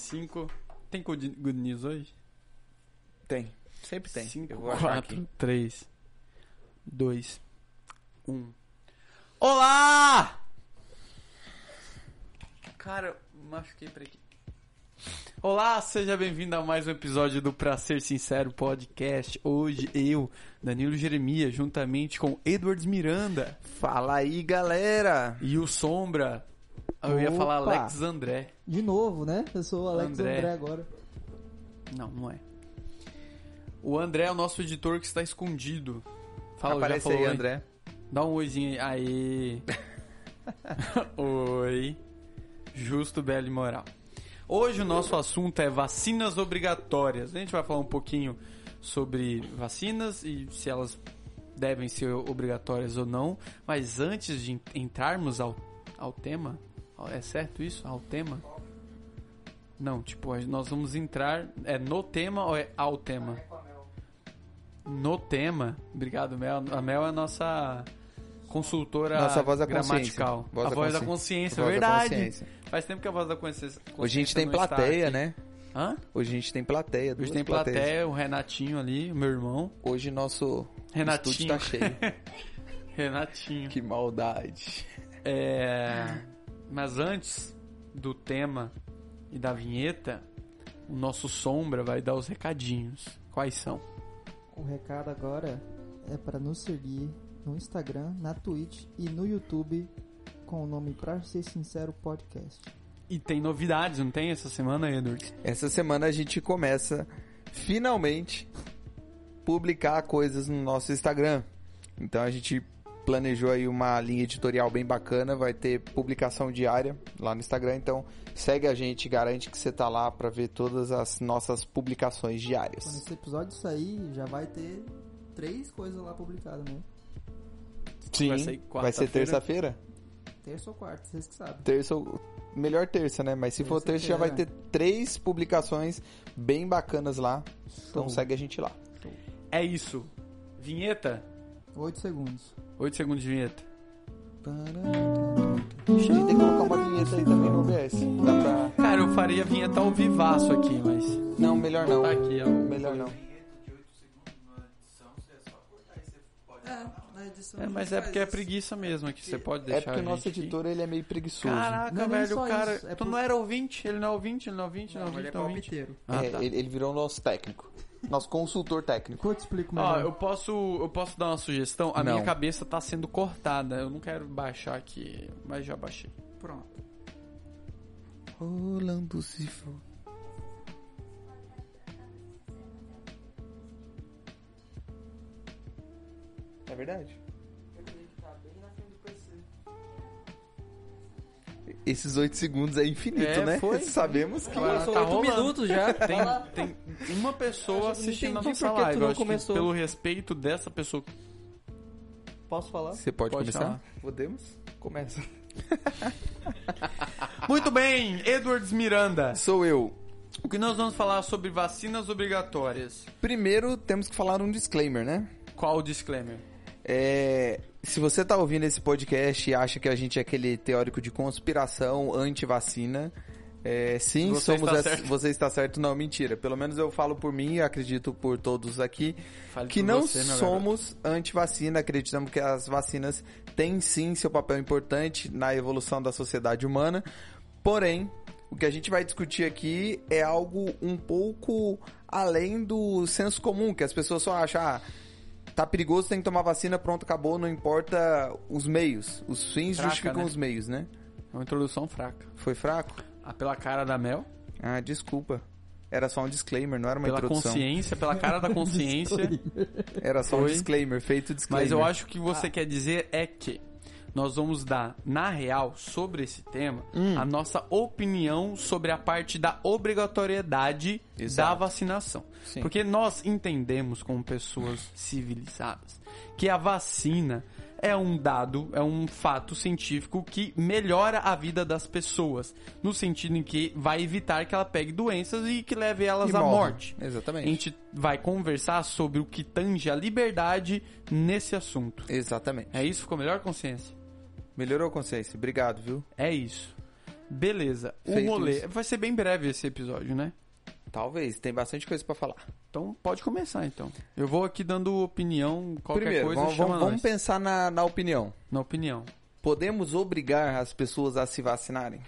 5. Tem Good News hoje? Tem. Sempre tem. 5, vou achar 4, aqui. 3, 2, 1. Olá! Cara, machuquei pra aqui. Olá, seja bem-vindo a mais um episódio do Pra Ser Sincero Podcast. Hoje eu, Danilo Jeremias, juntamente com Edwards Miranda. Fala aí, galera! E o Sombra. Eu ia falar Alex André. De novo, né? Eu sou o Alex André agora. Não é. O André é o nosso editor que está escondido. Fala, aparece aí, André. Dá um oizinho aí. Oi. Justo, belo e moral. Hoje o nosso assunto é vacinas obrigatórias. A gente vai falar um pouquinho sobre vacinas e se elas devem ser obrigatórias ou não. Mas antes de entrarmos ao tema... É certo isso? Ao tema? Não, tipo, nós vamos entrar... É no tema ou é ao tema? No tema. Obrigado, Mel. A Mel é a nossa consultora nossa voz da gramatical. Voz a voz da consciência, voz verdade. Da consciência. Faz tempo que a voz da consciência. Hoje a gente tem plateia, né? Hã? Hoje a gente tem plateia. Hoje tem plateia, o Renatinho ali, o meu irmão. Hoje nosso Renatinho estúdio tá cheio. Renatinho. Que maldade. Mas antes do tema e da vinheta, o nosso Sombra vai dar os recadinhos. Quais são? O recado agora é para nos seguir no Instagram, na Twitch e no YouTube com o nome Pra Ser Sincero Podcast. E tem novidades, não tem essa semana, Edward? Essa semana a gente começa, finalmente, publicar coisas no nosso Instagram. Então a gente planejou aí uma linha editorial bem bacana, vai ter publicação diária lá no Instagram, então segue a gente, garante que você tá lá pra ver todas as nossas publicações diárias. Quando esse episódio sair, já vai ter 3 coisas lá publicadas, né? Sim, vai ser terça-feira? Terça ou quarta, vocês que sabem. Melhor terça, né? Mas se for terça, já vai ter 3 publicações bem bacanas lá, então segue a gente lá. É isso. Vinheta? 8 segundos. 8 segundos de vinheta. A gente tem que colocar uma vinheta aí também no OBS. Dá pra... Cara, eu faria vinheta ao vivaço aqui, mas... Não, melhor não. Tá aqui, ó. Melhor não. Mas é porque é preguiça mesmo, que você pode deixar. É porque o nosso editor ele é meio preguiçoso. Caraca, não, velho, o cara... Isso, Tu não era ouvinte? Ele não é ouvinte? Ele não é ouvinte? Não, ele é palpiteiro. Tá. Ele virou nosso técnico. Nosso consultor técnico. Eu te explico Ó, melhor. eu posso dar uma sugestão? A minha cabeça tá sendo cortada. Eu não quero baixar aqui, mas já baixei. Pronto. Rolando se for. É verdade? Esses 8 segundos é infinito, né? Foi. Sabemos que... Tá 8 rolando. minutos já. Tem uma pessoa assistindo a nossa porque tu live. não Eu acho que começou. pelo respeito dessa pessoa... Posso falar? Você pode começar? falar. Podemos? Começa. Muito bem, Edwards Miranda. Sou eu. O que nós vamos falar sobre vacinas obrigatórias? Primeiro, temos que falar um disclaimer, né? Qual o disclaimer? Se você tá ouvindo esse podcast e acha que a gente é aquele teórico de conspiração anti-vacina, sim, você está certo. Não, mentira. Pelo menos eu falo por mim e acredito por todos aqui, Fale que por não você, meu somos anti-vacina. Acreditamos que as vacinas têm sim seu papel importante na evolução da sociedade humana. Porém, o que a gente vai discutir aqui é algo um pouco além do senso comum, que as pessoas só acham... Tá perigoso, tem que tomar vacina, pronto, acabou, não importa os meios. Os fins Fraca, justificam né? os meios, né? É uma introdução fraca. Foi fraco? Pela cara da Mel, Ah, desculpa. Era só um disclaimer, não era uma pela introdução. consciência, pela cara da consciência. Era só um Foi. disclaimer, feito disclaimer. Mas eu acho que o que você quer dizer é que nós vamos dar, na real, sobre esse tema, a nossa opinião sobre a parte da obrigatoriedade Exato. da vacinação. Sim. Porque nós entendemos, como pessoas civilizadas, que a vacina é um dado, é um fato científico que melhora a vida das pessoas, no sentido em que vai evitar que ela pegue doenças e que leve elas E à morre. morte. Exatamente. A gente vai conversar sobre o que tange a liberdade nesse assunto. Exatamente. É isso? Ficou melhor, consciência? Melhorou a consciência. Obrigado, viu? É isso. Beleza. O Feito rolê. isso. Vai ser bem breve esse episódio, né? Talvez, tem bastante coisa pra falar. Então pode começar, então. Eu vou aqui dando opinião, qualquer Primeiro, coisa chama vamos nós. pensar na opinião. Na opinião. Podemos obrigar as pessoas a se vacinarem?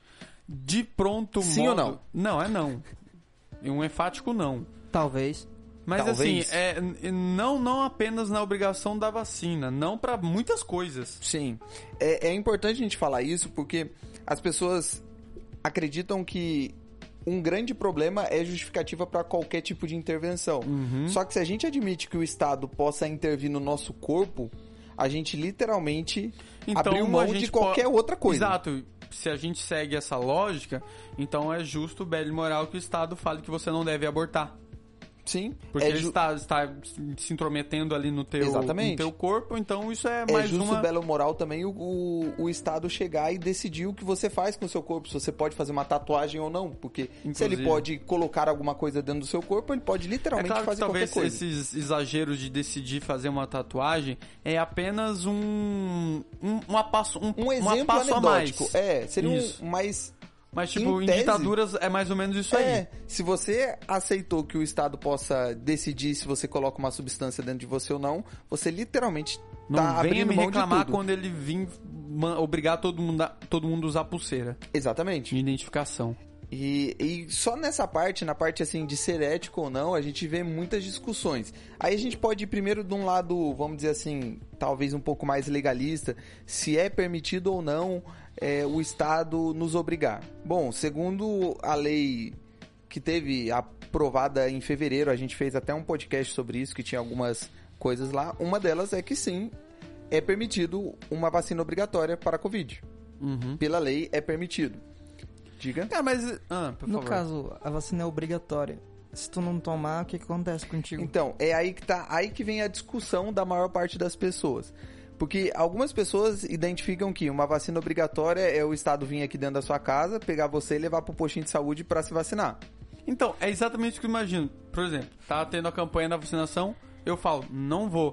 De pronto Sim modo... ou não? Não, é não. Um enfático não. Talvez. Mas Talvez. assim, não apenas na obrigação da vacina, não pra muitas coisas. Sim. É importante a gente falar isso porque as pessoas acreditam que um grande problema é justificativa para qualquer tipo de intervenção. Só que se a gente admite que o Estado possa intervir no nosso corpo, a gente literalmente abriu mão de qualquer outra coisa. Exato. Se a gente segue essa lógica, então é justo, belo e moral que o Estado fale que você não deve abortar. Sim. Porque ele está se intrometendo ali no teu corpo, então isso é mais justo, uma... belo moral também o Estado chegar e decidir o que você faz com o seu corpo, se você pode fazer uma tatuagem ou não, porque se ele pode colocar alguma coisa dentro do seu corpo, ele pode literalmente claro fazer que qualquer talvez coisa. esses exageros de decidir fazer uma tatuagem é apenas um passo exemplo passo a mais. anedótico. Seria Isso. um mais... Mas, tipo, em tese, ditaduras é mais ou menos isso aí. Se você aceitou que o Estado possa decidir se você coloca uma substância dentro de você ou não, você literalmente Não tá venha abrindo me mão reclamar de tudo. quando ele vir obrigar todo mundo a usar pulseira Exatamente. de identificação. E só nessa parte, na parte assim de ser ético ou não, a gente vê muitas discussões. Aí a gente pode ir primeiro de um lado, vamos dizer assim, talvez um pouco mais legalista, se é permitido ou não o Estado nos obrigar. Bom, segundo a lei que teve aprovada em fevereiro, a gente fez até um podcast sobre isso, que tinha algumas coisas lá. Uma delas é que sim, é permitido uma vacina obrigatória para a Covid. Pela lei é permitido. Diga. Mas, por No favor. caso, a vacina é obrigatória. Se tu não tomar, o que acontece contigo? Então, é aí que vem a discussão da maior parte das pessoas. Porque algumas pessoas identificam que uma vacina obrigatória é o Estado vir aqui dentro da sua casa, pegar você e levar pro postinho de saúde para se vacinar. Então, é exatamente o que eu imagino. Por exemplo, tá tendo a campanha da vacinação, eu falo, não vou.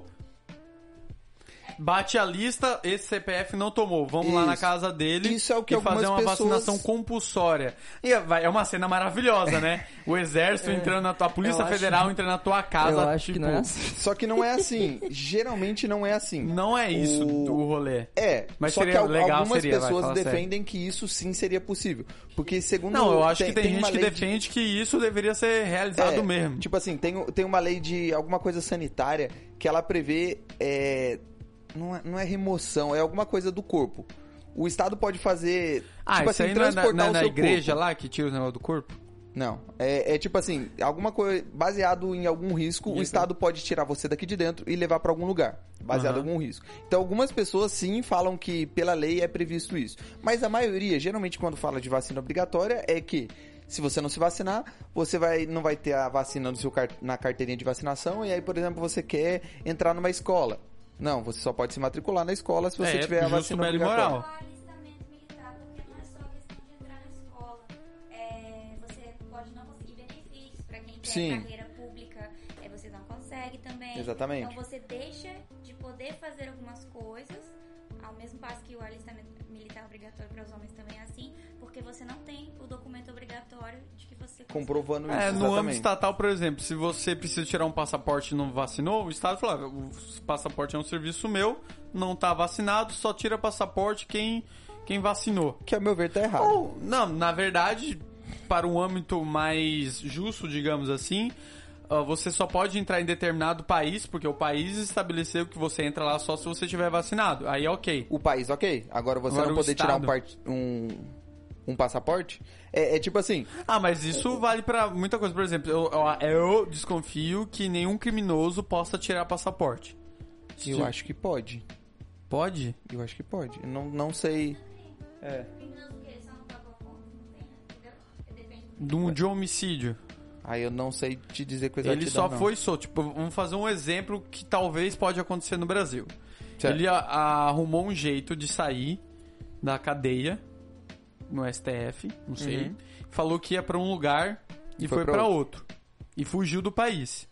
Bate a lista, esse CPF não tomou. Vamos lá na casa dele Isso é o que e fazer uma algumas pessoas... vacinação compulsória. E é uma cena maravilhosa, né? O exército entrando na tua... A Polícia Federal entrando na tua casa. Eu acho que não é assim. Só que não é assim. Geralmente não é assim. Não é isso o rolê. Mas só só que legal algumas seria, pessoas defendem que isso sim seria possível. Porque segundo... Não, eu acho que tem gente uma que lei defende que isso deveria ser realizado mesmo. Tipo assim, tem uma lei de alguma coisa sanitária que ela prevê... Não é remoção, é alguma coisa do corpo. O Estado pode fazer... tipo isso assim, aí transportar não é o na seu igreja corpo. lá que tira o negócio do corpo? Não, é tipo assim, alguma coisa baseado em algum risco, o Estado pode tirar você daqui de dentro e levar para algum lugar, baseado em algum risco. Então algumas pessoas sim falam que pela lei é previsto isso, mas a maioria, geralmente quando fala de vacina obrigatória, é que se você não se vacinar, você não vai ter a vacina na carteirinha de vacinação, e aí, por exemplo, você quer entrar numa escola. Não, você só pode se matricular na escola se você tiver a vacina belo e obrigatória. moral. O alistamento militar, porque não é só questão de entrar na escola. Você pode não conseguir benefícios para quem tem carreira pública, você não consegue também. Exatamente. Então você deixa de poder fazer algumas coisas, ao mesmo passo que o alistamento militar obrigatório para os homens também é assim, porque você não tem o documento obrigatório de que você Comprovando isso, No exatamente. âmbito estatal, por exemplo, se você precisa tirar um passaporte e não vacinou, o Estado fala, o passaporte é um serviço meu, não tá vacinado, só tira passaporte quem vacinou. Que, ao meu ver, tá errado. Ou, não, na verdade, para um âmbito mais justo, digamos assim, você só pode entrar em determinado país, porque o país estabeleceu que você entra lá só se você estiver vacinado. Aí é ok. O país, ok. Agora você Agora não o poder tirar Estado. um passaporte, é tipo assim... Mas isso vale pra muita coisa. Por exemplo, eu desconfio que nenhum criminoso possa tirar passaporte. Eu acho que pode. Pode? Eu acho que pode. Eu não sei... De um homicídio. Aí eu não sei te dizer com Ele exatidão, só não. foi solto. Tipo, vamos fazer um exemplo que talvez pode acontecer no Brasil. Certo. Ele arrumou um jeito de sair da cadeia no STF, não sei. Falou que ia pra um lugar e foi pra outro. E fugiu do país.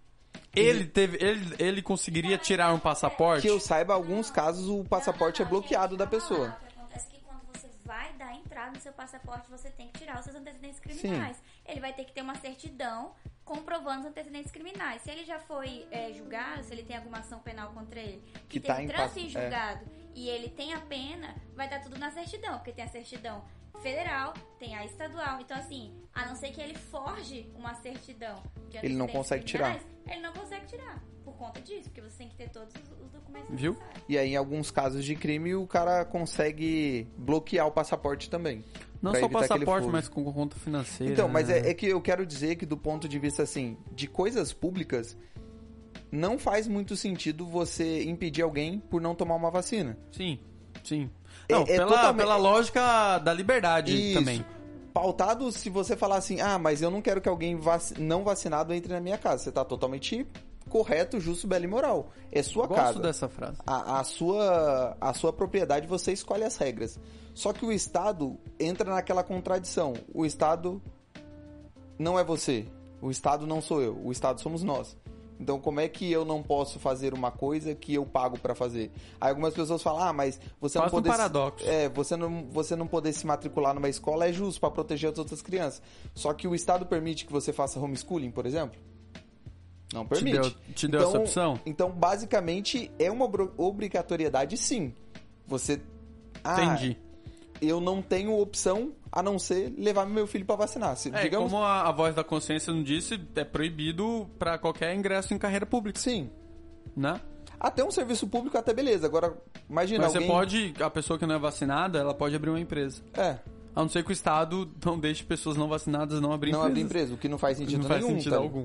Ele conseguiria tirar um passaporte? Que eu saiba, alguns casos o passaporte é bloqueado da pessoa. O que acontece é que quando você vai dar entrada no seu passaporte você tem que tirar os seus antecedentes criminais. Ele vai ter que ter uma certidão comprovando os antecedentes criminais. Se ele já foi julgado, se ele tem alguma ação penal contra ele, que teve trânsito em julgado e ele tem a pena, vai estar tudo na certidão, porque tem a certidão federal, tem a estadual. Então, assim, a não ser que ele forge uma certidão de ele não consegue tirar. Ele não consegue tirar por conta disso, porque você tem que ter todos os documentos Viu? necessários. E aí, em alguns casos de crime, o cara consegue bloquear o passaporte também. Não pra só o evitar que ele passaporte, fuja. mas com conta financeira. Então, mas né? é que eu quero dizer que do ponto de vista, assim, de coisas públicas, não faz muito sentido você impedir alguém por não tomar uma vacina. Sim, sim. Não, totalmente- pela lógica da liberdade Isso. também. Pautado se você falar assim, mas eu não quero que alguém não vacinado entre na minha casa. Você tá totalmente correto, justo, belo e moral. É sua Gosto casa. dessa frase. A sua propriedade, você escolhe as regras. Só que o Estado entra naquela contradição. O Estado não é você. O Estado não sou eu. O Estado somos nós. Então, como é que eu não posso fazer uma coisa que eu pago pra fazer? Aí algumas pessoas falam, mas você Quase não um poder... paradoxo. Você não poder se matricular numa escola é justo pra proteger as outras crianças. Só que o Estado permite que você faça homeschooling, por exemplo? Não permite. Te deu essa opção? Então, basicamente, é uma obrigatoriedade, sim. Você... Entendi. Eu não tenho opção a não ser levar meu filho pra vacinar. Digamos... Como a voz da consciência não disse, é proibido pra qualquer ingresso em carreira pública, Sim. né? Até um serviço público, até beleza. Agora, imagina Mas alguém... a pessoa que não é vacinada, ela pode abrir uma empresa. A não ser que o Estado não deixe pessoas não vacinadas não abrir Não empresas. abrir empresa, o que não faz sentido Não faz nenhum. sentido tá? algum.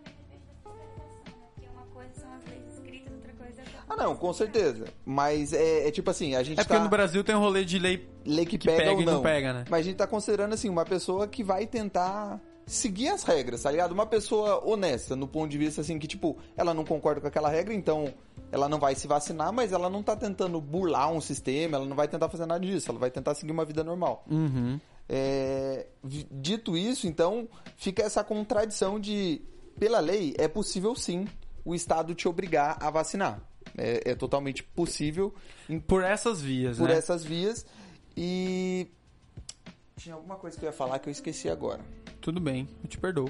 Porque uma coisa são as leis escritas, outra coisa é Não, com certeza. Mas é tipo assim, a gente É porque no Brasil tem um rolê de lei que que pega ou e não. não pega, né? Mas a gente tá considerando, assim, uma pessoa que vai tentar seguir as regras, tá ligado? Uma pessoa honesta, no ponto de vista, assim, que, tipo, ela não concorda com aquela regra, então ela não vai se vacinar, mas ela não tá tentando burlar um sistema, ela não vai tentar fazer nada disso, ela vai tentar seguir uma vida normal. Uhum. Dito isso, então, fica essa contradição de, pela lei, é possível sim o Estado te obrigar a vacinar. É totalmente possível. Por essas vias, Por né? essas vias. E tinha alguma coisa que eu ia falar que eu esqueci agora. Tudo bem, eu te perdoo.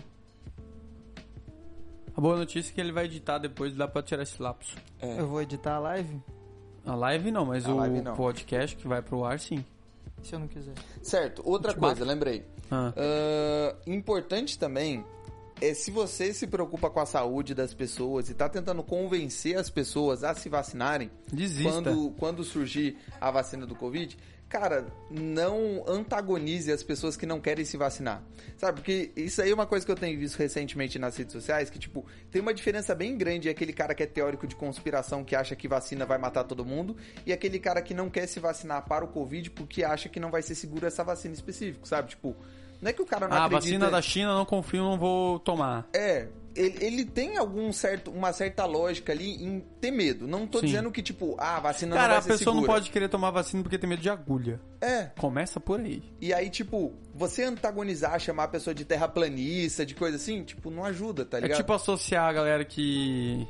A boa notícia é que ele vai editar depois, dá pra tirar esse lapso. Eu vou editar a live, A live não, mas A o live não. podcast que vai pro ar, sim. se eu não quiser. Certo, outra coisa, lembrei. Ah. Importante também é se você se preocupa com a saúde das pessoas e tá tentando convencer as pessoas a se vacinarem Desista. quando surgir a vacina do Covid, cara, não antagonize as pessoas que não querem se vacinar. Sabe, porque isso aí é uma coisa que eu tenho visto recentemente nas redes sociais, que, tipo, tem uma diferença bem grande aquele cara que é teórico de conspiração, que acha que vacina vai matar todo mundo, e aquele cara que não quer se vacinar para o Covid porque acha que não vai ser seguro essa vacina específica, sabe? Tipo, não é que o cara não A acredita... vacina da China, não confio, não vou tomar. Ele tem uma certa lógica ali em ter medo. Não tô Sim. dizendo que, tipo, a vacina Cara, não a vai ser pessoa segura. não pode querer tomar vacina porque tem medo de agulha. É. Começa por aí. E aí, tipo, você antagonizar, chamar a pessoa de terraplanista, de coisa assim, tipo, não ajuda, tá É ligado? tipo associar a galera que...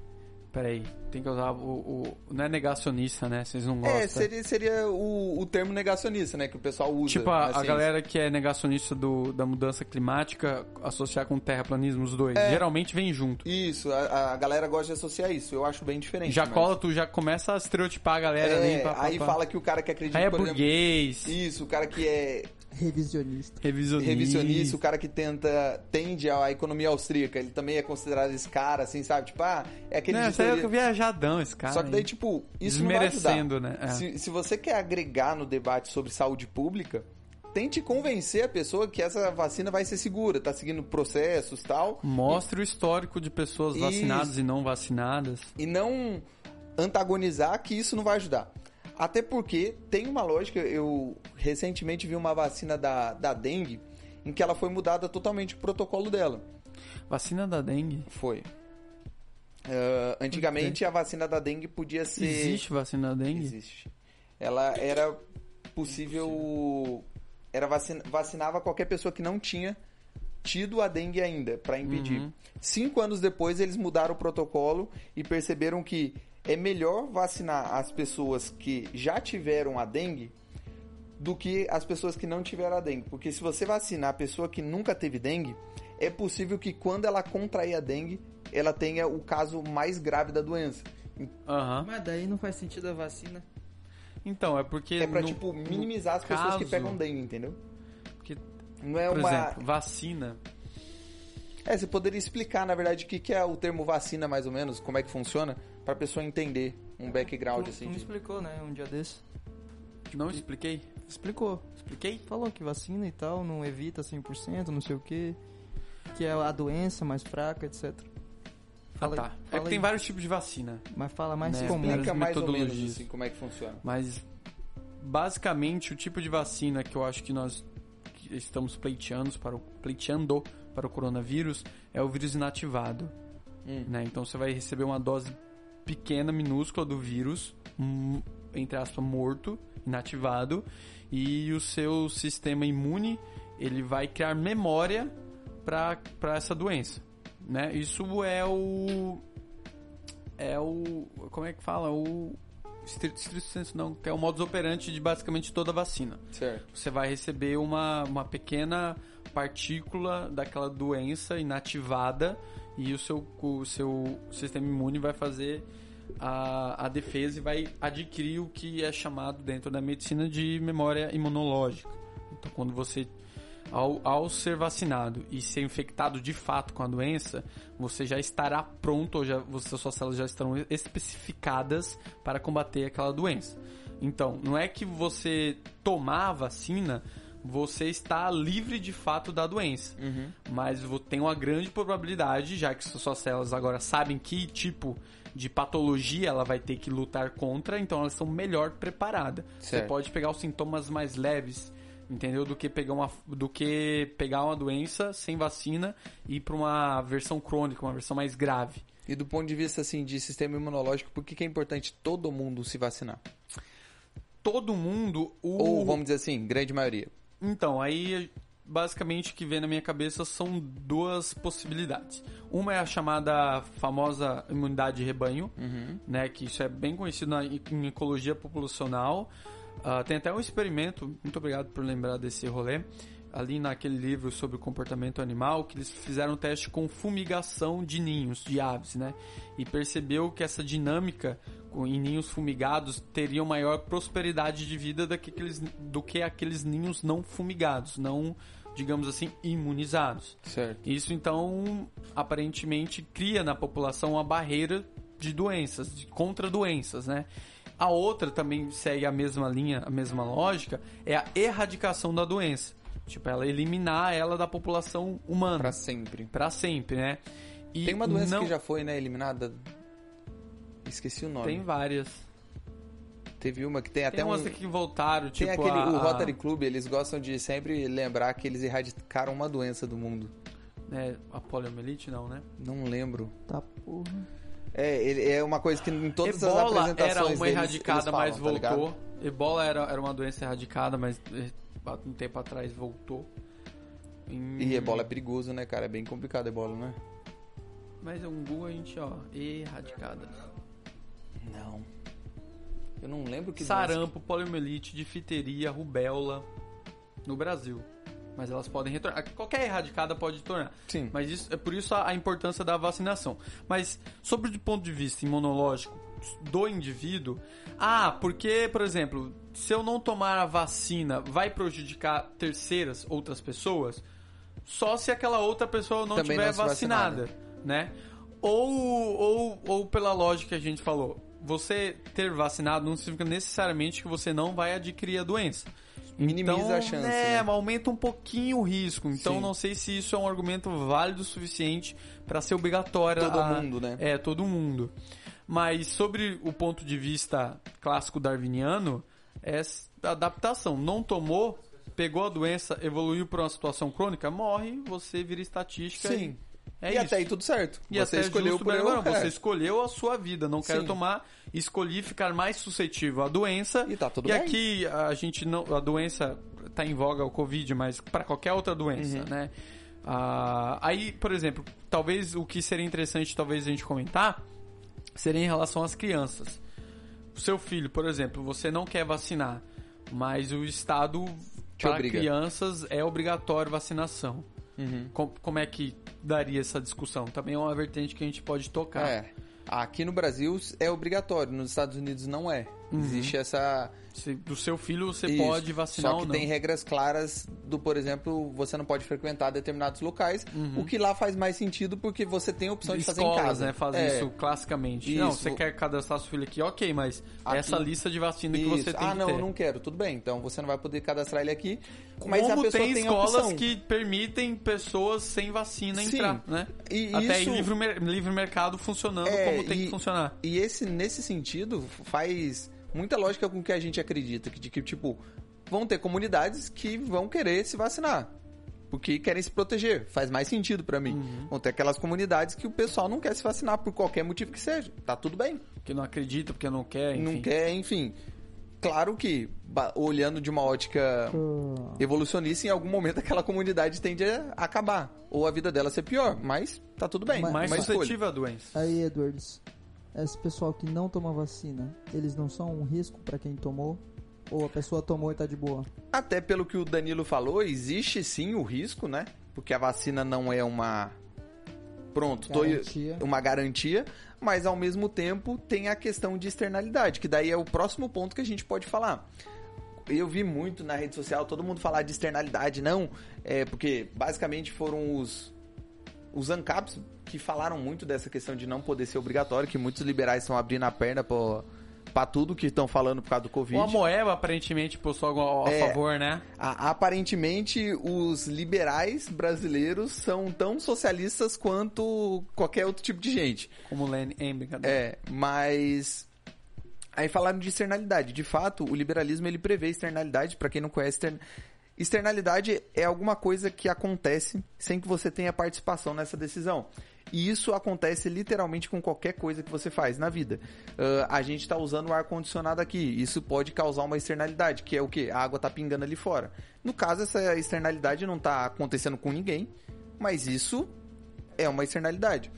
Peraí, tem que usar não é negacionista, né? Vocês não gostam. Seria o termo negacionista, né? Que o pessoal usa. Tipo, na a ciência. galera que é negacionista da mudança climática, associar com terraplanismo os dois. Geralmente vem junto. Isso, a galera gosta de associar isso. Eu acho bem diferente. Já mas... cola, tu já começa a estereotipar a galera ali. Aí fala que o cara que acredita... Aí é por exemplo, burguês, isso, o cara que é Revisionista. revisionista, o cara que tende à economia austríaca, ele também é considerado esse cara, assim, sabe? Tipo, é aquele... Não, isso aí é viajadão, esse cara. Só que daí, aí. tipo, isso não vai ajudar. Desmerecendo, né? É. Se você quer agregar no debate sobre saúde pública, tente convencer a pessoa que essa vacina vai ser segura, tá seguindo processos e tal. Mostre o histórico de pessoas Isso. vacinadas e não vacinadas. E não antagonizar que isso não vai ajudar. Até porque tem uma lógica, eu recentemente vi uma vacina da dengue, em que ela foi mudada totalmente o protocolo dela. Vacina da dengue? Foi. Antigamente a vacina da dengue podia ser... Existe vacina da dengue? Existe. Ela era possível... vacinava qualquer pessoa que não tinha tido a dengue ainda, para impedir. 5 anos depois eles mudaram o protocolo e perceberam que é melhor vacinar as pessoas que já tiveram a dengue do que as pessoas que não tiveram a dengue. Porque se você vacinar a pessoa que nunca teve dengue, é possível que quando ela contrair a dengue, ela tenha o caso mais grave da doença. Mas daí não faz sentido a vacina. Então, é porque... É pra, minimizar as pessoas que pegam dengue, entendeu? Porque, não é por exemplo, vacina... você poderia explicar, na verdade, o que é o termo vacina, mais ou menos, como é que funciona, pra pessoa entender um background, assim. Tu me explicou, né, um dia desse. Não expliquei? Explicou. Expliquei? Falou que vacina e tal não evita 100%, não sei o quê. Que é a doença mais fraca, etc. Fala é que tem vários tipos de vacina. Mas fala mais como. Explica mais ou menos assim, como é que funciona. Mas, basicamente, o tipo de vacina que eu acho que nós estamos pleiteando para o coronavírus é o vírus inativado. Né? Então, você vai receber uma dose pequena, minúscula do vírus, entre aspas, morto, inativado, e o seu sistema imune ele vai criar memória para essa doença, né? Isso é o como é que fala? O estrito senso não, que é o modus operandi de basicamente toda vacina. Certo. Você vai receber uma pequena partícula daquela doença inativada e o seu sistema imune vai fazer a defesa e vai adquirir o que é chamado dentro da medicina de memória imunológica. Então, quando você, ao ser vacinado e ser infectado de fato com a doença, você já estará pronto, ou suas células já estarão especificadas para combater aquela doença. Então, não é que você tomar a vacina, você está livre de fato da doença. Mas tem uma grande probabilidade, já que suas células agora sabem que tipo de patologia ela vai ter que lutar contra, então elas são melhor preparadas. Você pode pegar os sintomas mais leves, entendeu? Do que pegar uma doença sem vacina e ir para uma versão crônica, uma versão mais grave. E do ponto de vista assim de sistema imunológico, por que é importante todo mundo se vacinar? Todo mundo... Ou vamos dizer assim, grande maioria. Então, aí basicamente o que vem na minha cabeça são duas possibilidades. Uma é a chamada famosa imunidade de rebanho, né, que isso é bem conhecido em ecologia populacional. Tem até um experimento, muito obrigado por lembrar desse rolê, ali naquele livro sobre o comportamento animal, que eles fizeram um teste com fumigação de ninhos de aves, né? E percebeu que essa dinâmica em ninhos fumigados teria maior prosperidade de vida do que aqueles ninhos não fumigados, não, digamos assim, imunizados. Certo. Isso, então, aparentemente cria na população uma barreira de doenças, contra doenças, né? A outra também segue a mesma linha, a mesma lógica, é a erradicação da doença. Tipo, ela eliminar ela da população humana. Pra sempre. Pra sempre, né? E tem uma doença que já foi, né, eliminada? Esqueci o nome. Tem várias. Teve uma que tem até umas que voltaram, tipo tem aquele, o Rotary Club, eles gostam de sempre lembrar que eles erradicaram uma doença do mundo. É, a poliomielite não, né? Não lembro. Tá porra. É uma coisa que em todas Ebola as apresentações era uma deles, erradicada, falam, mas voltou. Tá Ebola era uma doença erradicada, mas um tempo atrás voltou. E Ebola é perigoso, né, cara? É bem complicado Ebola, né? Mas um Google a gente, erradicada. Não. Eu não lembro que sarampo, poliomielite, difteria, rubéola no Brasil. Mas elas podem retornar. Qualquer erradicada pode retornar. Sim. Mas isso, é por isso a importância da vacinação. Mas sobre o ponto de vista imunológico do indivíduo, porque, por exemplo, se eu não tomar a vacina, vai prejudicar outras pessoas? Só se aquela outra pessoa não também tiver não vacinada, né? Ou pela lógica que a gente falou, você ter vacinado não significa necessariamente que você não vai adquirir a doença. Minimiza a chance, né? Aumenta um pouquinho o risco. Então, não sei se isso é um argumento válido o suficiente para ser obrigatório. Todo mundo, né? Todo mundo. Mas sobre o ponto de vista clássico darwiniano, é a adaptação. Não tomou, pegou a doença, evoluiu para uma situação crônica, morre, você vira estatística. Sim. E isso. Até aí tudo certo. E você até escolheu por eu. Você escolheu a sua vida. Não quero tomar, escolhi ficar mais suscetível à doença. E tá tudo bem. E aqui a doença tá em voga, o Covid, mas para qualquer outra doença, né? Aí, por exemplo, talvez o que seria interessante talvez a gente comentar seria em relação às crianças. O seu filho, por exemplo, você não quer vacinar. Mas o Estado, para crianças, é obrigatório vacinação. Como é que daria essa discussão? Também é uma vertente que a gente pode tocar. Aqui no Brasil é obrigatório, nos Estados Unidos não é. Existe essa... Do seu filho você pode vacinar ou não. Só que tem regras claras do, por exemplo, você não pode frequentar determinados locais, o que lá faz mais sentido porque você tem a opção de fazer em casa. Né, fazem isso classicamente. Não, você quer cadastrar seu filho aqui, ok, mas aqui, essa lista de vacina que você tem que ter. Não, eu não quero, tudo bem, então você não vai poder cadastrar ele aqui. Mas a pessoa tem escolas que permitem pessoas sem vacina entrar, né? Até livre mercado funcionando como tem que funcionar. E nesse sentido, faz muita lógica com o que a gente acredita, de que, tipo, vão ter comunidades que vão querer se vacinar, porque querem se proteger, faz mais sentido pra mim. Vão ter aquelas comunidades que o pessoal não quer se vacinar por qualquer motivo que seja, tá tudo bem. Porque não acredita, porque não quer, enfim. Não quer, enfim. Claro que, olhando de uma ótica evolucionista, em algum momento aquela comunidade tende a acabar, ou a vida dela ser pior, mas tá tudo bem. Mais suscetível à doença. Aí, Edwards, esse pessoal que não toma vacina, eles não são um risco pra quem tomou? Ou a pessoa tomou e tá de boa? Até pelo que o Danilo falou, existe sim o risco, né? Porque a vacina não é uma... uma garantia, mas ao mesmo tempo tem a questão de externalidade, que daí é o próximo ponto que a gente pode falar. Eu vi muito na rede social todo mundo falar de externalidade, porque basicamente foram os ANCAPs que falaram muito dessa questão de não poder ser obrigatório, que muitos liberais estão abrindo a perna pra tudo que estão falando por causa do Covid. O Amoeba, aparentemente, postou algo a favor, né? Aparentemente, os liberais brasileiros são tão socialistas quanto qualquer outro tipo de gente. Como o Lenny Embrick. Mas... Aí falaram de externalidade. De fato, o liberalismo ele prevê externalidade. Pra quem não conhece, externalidade é alguma coisa que acontece sem que você tenha participação nessa decisão. E isso acontece literalmente com qualquer coisa que você faz na vida. A gente está usando o ar-condicionado aqui. Isso pode causar uma externalidade, que é o quê? A água está pingando ali fora. No caso, essa externalidade não está acontecendo com ninguém, mas isso é uma externalidade.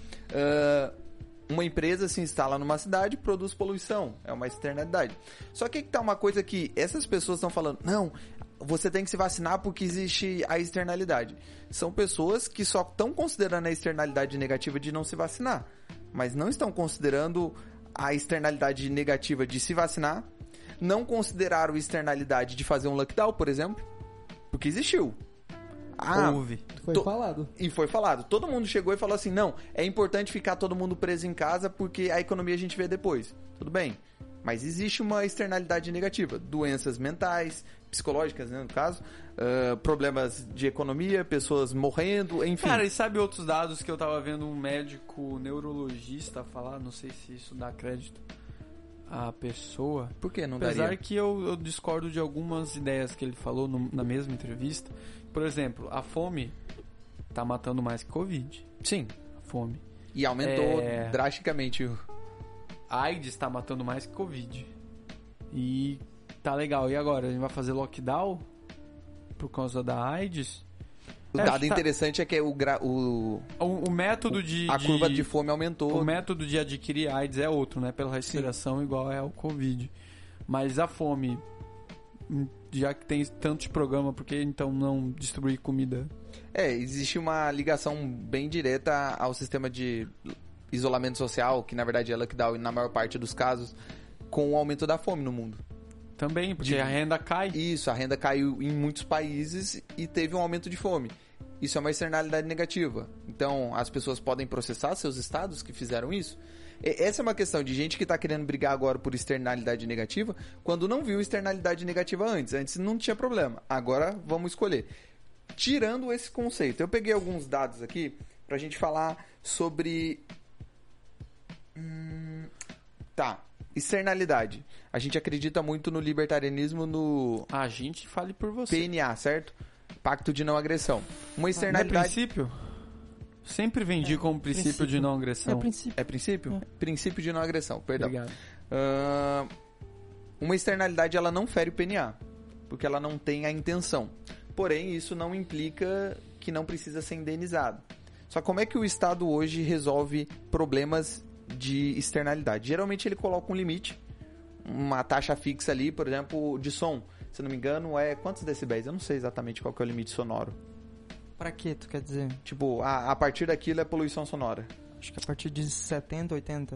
Uma empresa se instala numa cidade e produz poluição. É uma externalidade. Só que tá uma coisa que essas pessoas estão falando, não, você tem que se vacinar porque existe a externalidade. São pessoas que só estão considerando a externalidade negativa de não se vacinar, mas não estão considerando a externalidade negativa de se vacinar, não consideraram a externalidade de fazer um lockdown, por exemplo, porque existiu. Houve. E foi falado. Todo mundo chegou e falou assim, não, é importante ficar todo mundo preso em casa porque a economia a gente vê depois. Tudo bem. Mas existe uma externalidade negativa. Doenças mentais, psicológicas, né, no caso. Problemas de economia, pessoas morrendo, enfim. Cara, e sabe outros dados que eu tava vendo um médico neurologista falar? Não sei se isso dá crédito à pessoa. Por que não daria? Apesar que eu discordo de algumas ideias que ele falou na mesma entrevista. Por exemplo, a fome tá matando mais que Covid. Sim. A fome. E aumentou drasticamente o... A AIDS tá matando mais que Covid. E tá legal. E agora? A gente vai fazer lockdown por causa da AIDS? O dado interessante é que o método de... A curva de fome aumentou. O método de adquirir AIDS é outro, né? Pela respiração. Sim. Igual é ao Covid. Mas a fome, já que tem tantos programas, por que então não distribuir comida? Existe uma ligação bem direta ao sistema de isolamento social, que na verdade é lockdown na maior parte dos casos, com o aumento da fome no mundo. Também, porque a renda cai. Isso, a renda caiu em muitos países e teve um aumento de fome. Isso é uma externalidade negativa. Então, as pessoas podem processar seus estados que fizeram isso. Essa é uma questão de gente que está querendo brigar agora por externalidade negativa, quando não viu externalidade negativa antes. Antes não tinha problema. Agora, vamos escolher. Tirando esse conceito, eu peguei alguns dados aqui pra gente falar sobre... externalidade. A gente acredita muito no libertarianismo, no... A gente fale por você. PNA, certo? Pacto de não agressão. Uma externalidade... Não é princípio? Sempre vendi como princípio de não agressão. É princípio? Princípio de não agressão, perdão. Obrigado. Uma externalidade, ela não fere o PNA, porque ela não tem a intenção. Porém, isso não implica que não precisa ser indenizado. Só como é que o Estado hoje resolve problemas de externalidade? Geralmente ele coloca um limite, uma taxa fixa ali, por exemplo, de som. se não me engano, é quantos decibéis? Eu não sei exatamente qual que é o limite sonoro. Pra quê, tu quer dizer? Tipo, a partir daquilo é poluição sonora. Acho que a partir de 70, 80.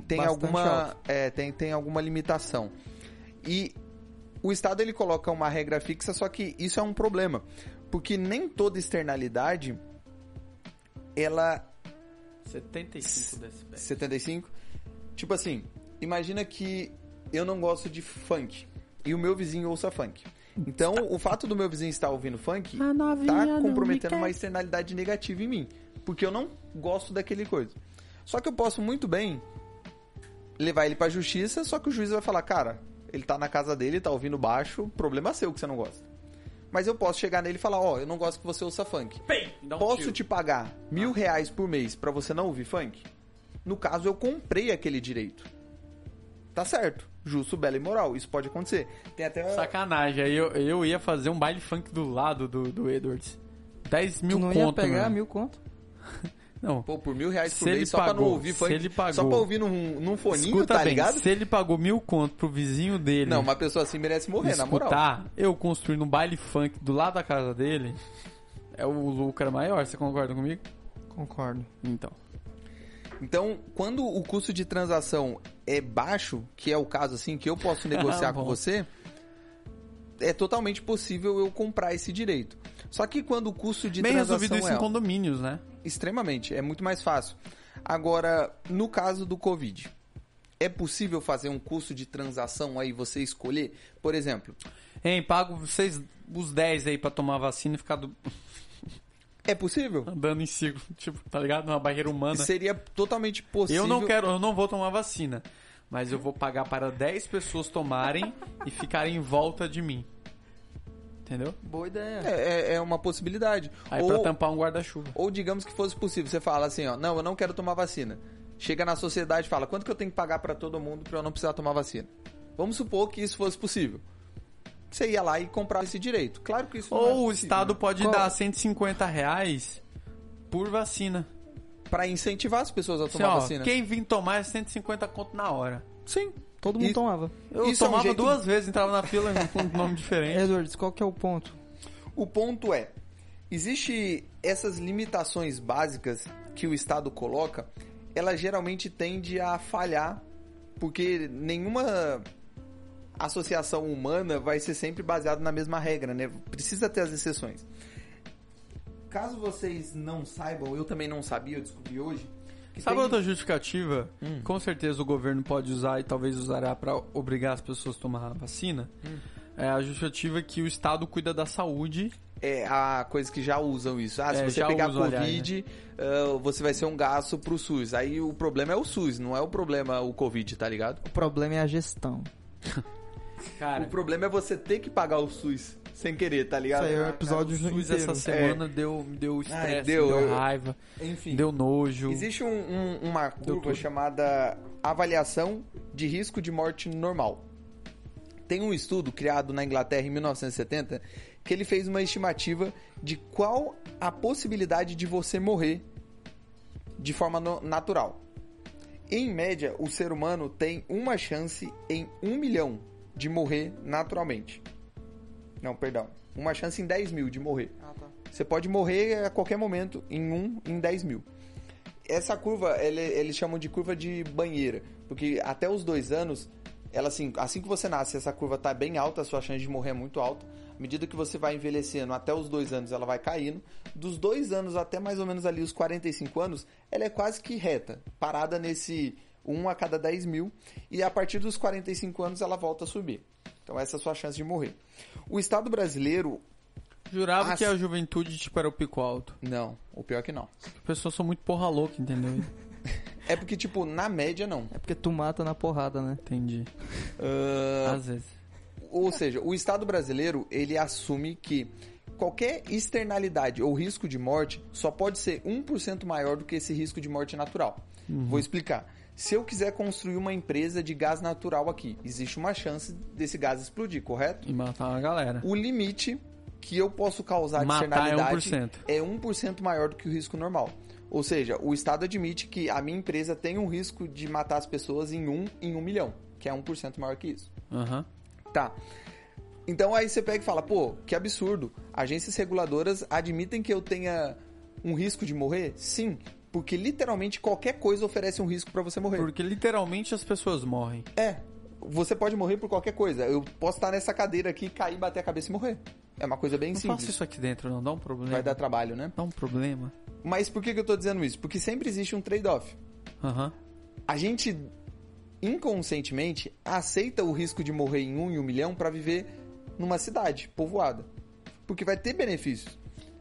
Tem alguma limitação. E o Estado ele coloca uma regra fixa, só que isso é um problema. Porque nem toda externalidade, ela... 75 decibéis. 75? Tipo assim, imagina que eu não gosto de funk e o meu vizinho ouça funk. Então, o fato do meu vizinho estar ouvindo funk tá comprometendo uma externalidade negativa em mim. Porque eu não gosto daquele coisa. Só que eu posso muito bem levar ele pra justiça, só que o juiz vai falar, cara, ele tá na casa dele, tá ouvindo baixo, problema seu que você não gosta. Mas eu posso chegar nele e falar, eu não gosto que você ouça funk. Posso te pagar R$1.000 por mês pra você não ouvir funk? No caso, eu comprei aquele direito. Tá certo. Justo, belo e moral. Isso pode acontecer. Tem até... Sacanagem. Aí eu ia fazer um baile funk do lado do Edwards. 10 mil conto. Tu não ia pegar 1.000 conto? Não. Pô, por R$1.000 por mês só pra não ouvir funk. Se ele pagou, só pra ouvir num foninho, escuta tá bem, ligado? Se ele pagou 1.000 conto pro vizinho dele... Não, uma pessoa assim merece morrer, na moral. Eu construindo um baile funk do lado da casa dele, é o lucro maior. Você concorda comigo? Concordo. Então, quando o custo de transação é baixo, que é o caso assim, que eu posso negociar com você, é totalmente possível eu comprar esse direito. Só que quando o custo de transação resolvido isso em condomínios, né? Extremamente, é muito mais fácil. Agora, no caso do Covid, é possível fazer um custo de transação aí, você escolher? Por exemplo... pago vocês os 10 aí pra tomar vacina e ficar... É possível? Andando em círculo, tipo, tá ligado? Numa barreira humana. Seria totalmente possível. Eu não vou tomar vacina, mas eu vou pagar para 10 pessoas tomarem e ficarem em volta de mim. Entendeu? Boa ideia. É uma possibilidade. Aí pra tampar um guarda-chuva. Ou digamos que fosse possível, você fala assim, não, eu não quero tomar vacina. Chega na sociedade e fala, quanto que eu tenho que pagar pra todo mundo pra eu não precisar tomar vacina? Vamos supor que isso fosse possível. Você ia lá e comprava esse direito. Claro que isso não é possível. Ou o Estado pode dar R$150 por vacina. Pra incentivar as pessoas a tomar vacina. Quem vir tomar é 150 conto na hora. Sim. Todo mundo tomava. Eu tomava duas vezes, entrava na fila com um nome diferente. Edwards, qual que é o ponto? O ponto é, existe essas limitações básicas que o Estado coloca, ela geralmente tende a falhar, porque nenhuma associação humana vai ser sempre baseada na mesma regra, né? Precisa ter as exceções. Caso vocês não saibam, eu também não sabia, eu descobri hoje. Sabe outra justificativa? Com certeza o governo pode usar e talvez usará para obrigar as pessoas a tomar a vacina. É a justificativa que o Estado cuida da saúde. É a coisa que já usam isso. Se você pegar Covid, você vai ser um gasto pro SUS. Aí o problema é o SUS, não é o problema o Covid, tá ligado? O problema é a gestão. Cara, o problema é você ter que pagar o SUS sem querer, tá ligado? Isso aí é o episódio o SUS essa semana deu estresse, deu raiva, enfim, deu nojo. Existe uma curva chamada avaliação de risco de morte normal. Tem um estudo criado na Inglaterra em 1970 que ele fez uma estimativa de qual a possibilidade de você morrer de forma natural. Em média, o ser humano tem uma chance em 1 milhão de morrer naturalmente. Não, perdão. Uma chance em 10 mil de morrer. Tá. Você pode morrer a qualquer momento em 10 mil. Essa curva, eles chamam de curva de banheira. Porque até os 2 anos, ela assim que você nasce, essa curva está bem alta, a sua chance de morrer é muito alta. À medida que você vai envelhecendo, até os 2 anos ela vai caindo. Dos 2 anos até mais ou menos ali os 45 anos, ela é quase que reta. Parada nesse 1 a cada 10 mil. E a partir dos 45 anos ela volta a subir. Então essa é a sua chance de morrer. O Estado brasileiro... Jurava que a juventude tipo era o pico alto. Não, o pior é que não. As pessoas são muito porra louca, entendeu? É porque, tipo, na média não. É porque tu mata na porrada, né? Entendi. Às vezes. Ou seja, o Estado brasileiro, ele assume que qualquer externalidade ou risco de morte só pode ser 1% maior do que esse risco de morte natural. Vou explicar. Se eu quiser construir uma empresa de gás natural aqui, existe uma chance desse gás explodir, correto? E matar uma galera. O limite que eu posso causar de externalidade é 1% maior do que o risco normal. Ou seja, o Estado admite que a minha empresa tem um risco de matar as pessoas em 1 milhão, que é 1% maior que isso. Uhum. Tá. Então aí você pega e fala, pô, que absurdo. Agências reguladoras admitem que eu tenha um risco de morrer? Sim, porque literalmente qualquer coisa oferece um risco pra você morrer. Porque literalmente as pessoas morrem. Você pode morrer por qualquer coisa. Eu posso estar nessa cadeira aqui, cair, bater a cabeça e morrer. É uma coisa bem simples. Não faça isso aqui dentro, não. Dá um problema. Vai dar trabalho, né? Dá um problema. Mas por que eu tô dizendo isso? Porque sempre existe um trade-off. A gente, inconscientemente, aceita o risco de morrer em 1 em 1 milhão pra viver numa cidade povoada. Porque vai ter benefícios.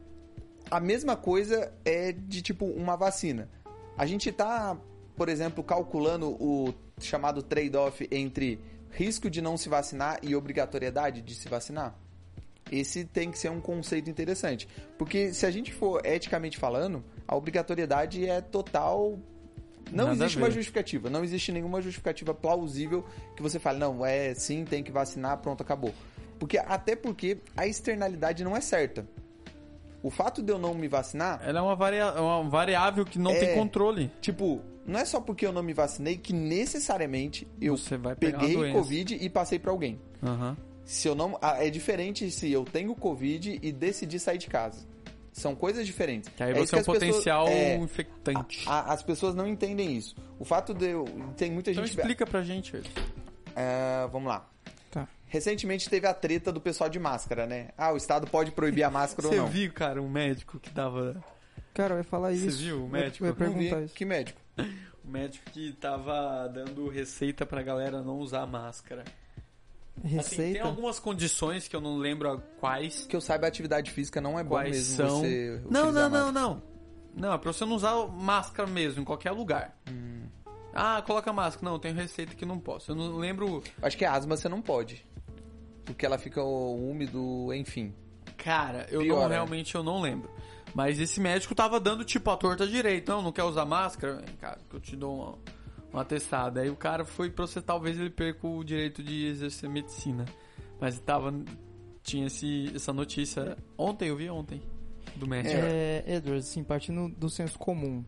A mesma coisa é de, tipo, uma vacina. A gente tá, por exemplo, calculando o chamado trade-off entre risco de não se vacinar e obrigatoriedade de se vacinar. Esse tem que ser um conceito interessante. Porque se a gente for eticamente falando, a obrigatoriedade é total... Não existe uma justificativa. Não existe nenhuma justificativa plausível que você fale, não, sim, tem que vacinar, pronto, acabou. Até porque a externalidade não é certa. O fato de eu não me vacinar... Ela é uma variável que não tem controle. Tipo, não é só porque eu não me vacinei que necessariamente eu peguei Covid e passei pra alguém. Se eu não... É diferente se eu tenho Covid e decidi sair de casa. São coisas diferentes. Que aí você é um potencial infectante. As pessoas não entendem isso. O fato de eu... Tem muita gente... Então explica pra gente. Vamos lá. Recentemente teve a treta do pessoal de máscara, né? O Estado pode proibir a máscara ou não. Você viu, cara, um médico que tava... Cara, eu ia falar isso. Você viu o médico? Eu ia perguntar isso. Que médico? O médico que tava dando receita pra galera não usar máscara. Receita? Assim, tem algumas condições que eu não lembro quais. Que eu saiba, a atividade física não é bom mesmo são... você Não. Não, é pra você não usar máscara mesmo, em qualquer lugar. Coloca máscara. Não, eu tenho receita que não posso. Eu não lembro... Acho que a asma você não pode. Porque ela fica úmido, enfim. Cara, realmente eu não lembro. Mas esse médico tava dando tipo a torta direita. Não quer usar máscara? Vem, cara, que eu te dou uma testada. Aí o cara foi processar, talvez ele perca o direito de exercer medicina. Mas tinha essa notícia. Eu vi ontem. Do médico. Edward, assim, partindo do senso comum.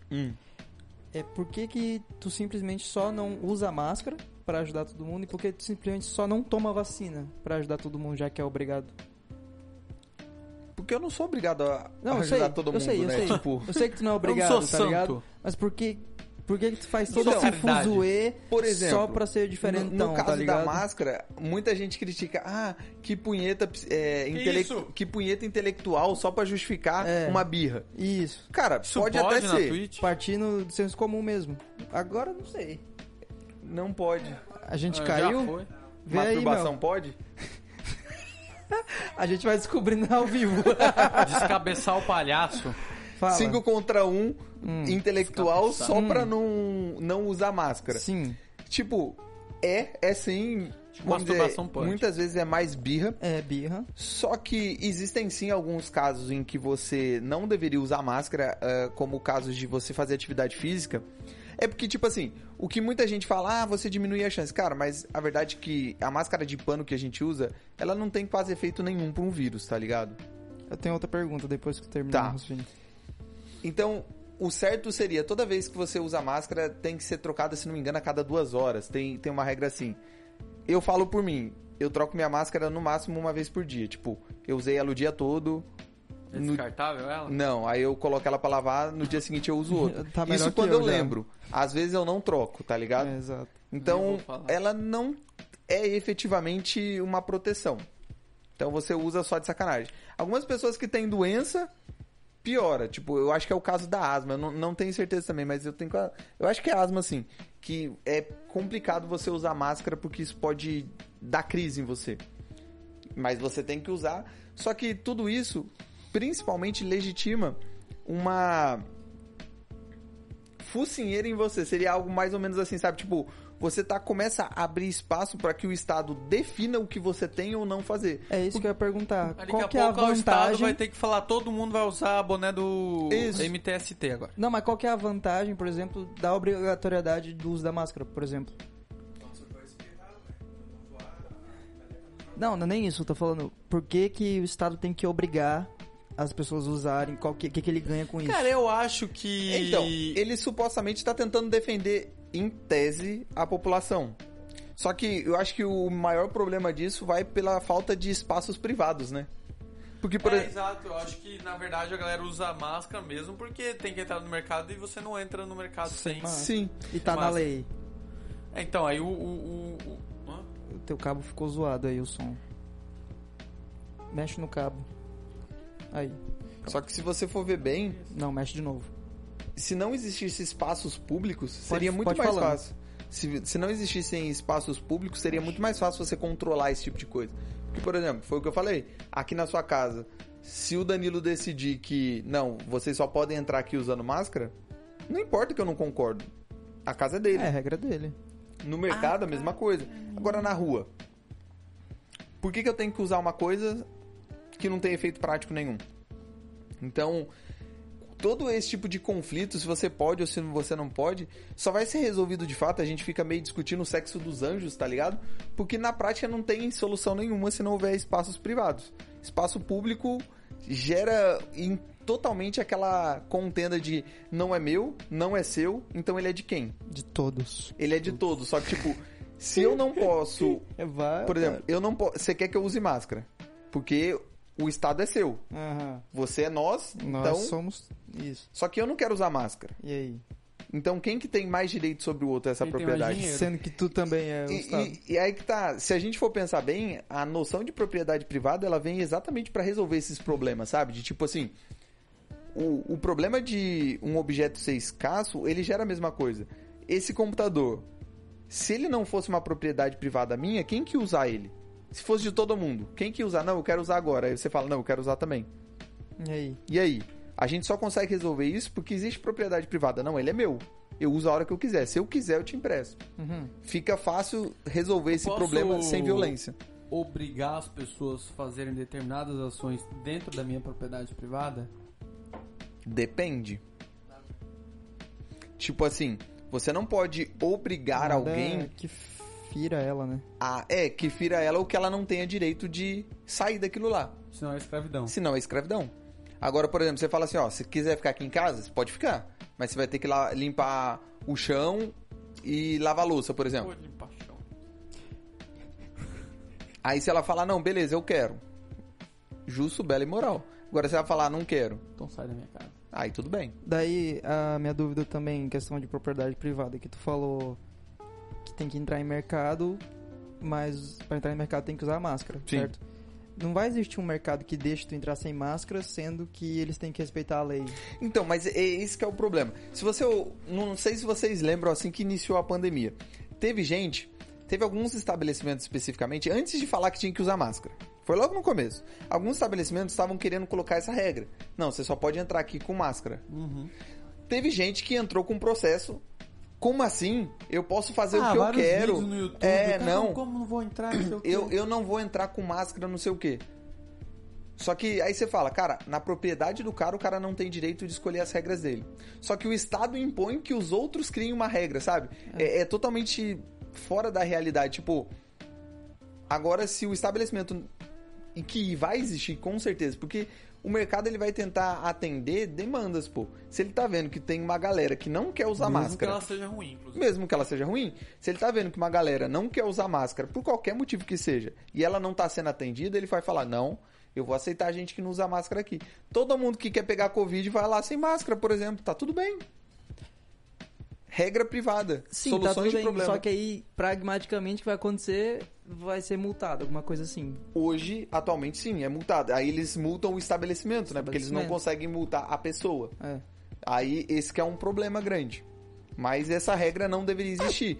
Por que tu simplesmente só não usa máscara pra ajudar todo mundo e por que tu simplesmente só não toma vacina pra ajudar todo mundo, já que é obrigado? Porque eu não sou obrigado a ajudar todo mundo, né? Tipo... Eu sei que tu não é obrigado, eu não sou tá santo. Ligado? Mas por que tu faz todo esse fuzuê por exemplo, só pra ser diferentão, no caso tá ligado? da máscara, muita gente critica, que punheta que punheta intelectual só pra justificar uma birra. Isso. Cara, Isso pode até ser. Twitch? Partindo do senso comum mesmo. Agora não sei. Não pode. A gente caiu? Já foi. Vê Masturbação aí, pode? A gente vai descobrindo ao vivo. Descabeçar o palhaço. Fala. 5 contra 1 intelectual só pra não usar máscara. Sim. Tipo, sim. Masturbação pode. Muitas vezes é mais birra. É, birra. Só que existem sim alguns casos em que você não deveria usar máscara, como casos de você fazer atividade física. É porque, tipo assim, o que muita gente fala, você diminui a chance. Cara, mas a verdade é que a máscara de pano que a gente usa, ela não tem quase efeito nenhum pra um vírus, tá ligado? Eu tenho outra pergunta depois que terminar. Então, o certo seria, toda vez que você usa máscara, tem que ser trocada, se não me engano, a cada 2 horas. Tem uma regra assim. Eu falo por mim, eu troco minha máscara no máximo uma vez por dia. Tipo, eu usei ela o dia todo. É descartável ela? Não, aí eu coloco ela pra lavar, no dia seguinte eu uso outra. Tá Isso quando eu lembro. Às vezes eu não troco, tá ligado? Exato. Então, ela não é efetivamente uma proteção. Então você usa só de sacanagem. Algumas pessoas que têm doença, piora. Tipo, eu acho que é o caso da asma. Eu não tenho certeza também, mas eu acho que é asma, sim. Que é complicado você usar máscara porque isso pode dar crise em você. Mas você tem que usar. Só que tudo isso principalmente legitima uma focinheira em você. Seria algo mais ou menos assim, sabe? Tipo, você começa a abrir espaço para que o Estado defina o que você tem ou não fazer. É isso que eu ia perguntar. Qual que é a vantagem? O Estado vai ter que falar, todo mundo vai usar a boné do MTST agora. Não, mas qual que é a vantagem, por exemplo, da obrigatoriedade do uso da máscara, por exemplo? Não é nem isso, eu tô falando. Por que o Estado tem que obrigar as pessoas a usarem? O que ele ganha com isso? Cara, eu acho que... Então, ele supostamente está tentando defender, em tese, a população. Só que eu acho que o maior problema disso vai pela falta de espaços privados, né? Porque, exato. Eu acho que, na verdade, a galera usa máscara mesmo porque tem que entrar no mercado e você não entra no mercado sem. Sim. E tá na lei. Então, aí O teu cabo ficou zoado aí, o som. Mexe no cabo. Aí. Só que se você for ver bem... Não, mexe de novo. Se não existissem espaços públicos, seria muito mais fácil. Se não existissem espaços públicos, seria muito mais fácil você controlar esse tipo de coisa. Porque, por exemplo, foi o que eu falei. Aqui na sua casa, se o Danilo decidir que, não, vocês só podem entrar aqui usando máscara, não importa que eu não concordo. A casa é dele. É, a regra dele. No mercado, a mesma coisa. Agora, na rua. Por que eu tenho que usar uma coisa que não tem efeito prático nenhum? Então, todo esse tipo de conflito, se você pode ou se você não pode, só vai ser resolvido de fato. A gente fica meio discutindo o sexo dos anjos, tá ligado? Porque na prática não tem solução nenhuma se não houver espaços privados. Espaço público gera totalmente aquela contenda de não é meu, não é seu, então ele é de quem? De todos. Ele é de todos, só que tipo, se eu não posso... Por exemplo, eu não posso... Você quer que eu use máscara? Porque o Estado é seu. Uhum. Você é nós, nós então... somos isso. Só que eu não quero usar máscara. E aí? Então quem que tem mais direito sobre o outro essa propriedade? Sendo que tu também é o Estado. E aí que tá, se a gente for pensar bem, a noção de propriedade privada, ela vem exatamente para resolver esses problemas, sabe? De tipo assim, o problema de um objeto ser escasso, ele gera a mesma coisa. Esse computador, se ele não fosse uma propriedade privada minha, quem que ia usar ele? Se fosse de todo mundo, quem que ia usar? Não, eu quero usar agora. Aí você fala, não, eu quero usar também. E aí? A gente só consegue resolver isso porque existe propriedade privada. Não, ele é meu. Eu uso a hora que eu quiser. Se eu quiser, eu te empresto. Uhum. Fica fácil resolver esse problema sem violência. Obrigar as pessoas a fazerem determinadas ações dentro da minha propriedade privada? Depende. Tipo assim, você não pode obrigar alguém... que fira ela, né? Que fira ela ou que ela não tenha direito de sair daquilo lá. Senão é escravidão. Senão é escravidão. Agora, por exemplo, você fala assim, ó, se quiser ficar aqui em casa, você pode ficar. Mas você vai ter que limpar o chão e lavar a louça, por exemplo. Pode limpar o chão. Aí se ela falar, não, beleza, eu quero. Justo, belo e moral. Agora se ela falar, não quero. Então sai da minha casa. Aí tudo bem. Daí, a minha dúvida também em questão de propriedade privada, que tu falou que tem que entrar em mercado, mas para entrar em mercado tem que usar máscara, Sim. certo? Não vai existir um mercado que deixe tu entrar sem máscara, sendo que eles têm que respeitar a lei. Então, mas é esse que é o problema. Se você, não sei se vocês lembram assim que iniciou a pandemia. Teve alguns estabelecimentos especificamente, antes de falar que tinha que usar máscara. Foi logo no começo. Alguns estabelecimentos estavam querendo colocar essa regra. Não, você só pode entrar aqui com máscara. Uhum. Teve gente que entrou com processo. Como assim? Eu posso fazer o que eu quero. No YouTube, não. Como não vou entrar? Não sei o quê. Eu não vou entrar com máscara, não sei o quê. Só que aí você fala, cara, na propriedade do cara, o cara não tem direito de escolher as regras dele. Só que o Estado impõe que os outros criem uma regra, sabe? É totalmente fora da realidade. Tipo, agora se o estabelecimento... E que vai existir, com certeza, porque o mercado ele vai tentar atender demandas, pô. Se ele tá vendo que tem uma galera que não quer usar máscara... Mesmo que ela seja ruim, inclusive. Mesmo que ela seja ruim, se ele tá vendo que uma galera não quer usar máscara, por qualquer motivo que seja, e ela não tá sendo atendida, ele vai falar, não, eu vou aceitar a gente que não usa máscara aqui. Todo mundo que quer pegar Covid vai lá sem máscara, por exemplo, tá tudo bem. Regra privada, Sim, soluções tá tudo de bem, problema. só que aí, pragmaticamente, o que vai acontecer vai ser multado, alguma coisa assim. Hoje, atualmente, sim, é multado. Aí eles multam o estabelecimento, né? Porque eles não conseguem multar a pessoa. Aí, esse que é um problema grande. Mas essa regra não deveria existir.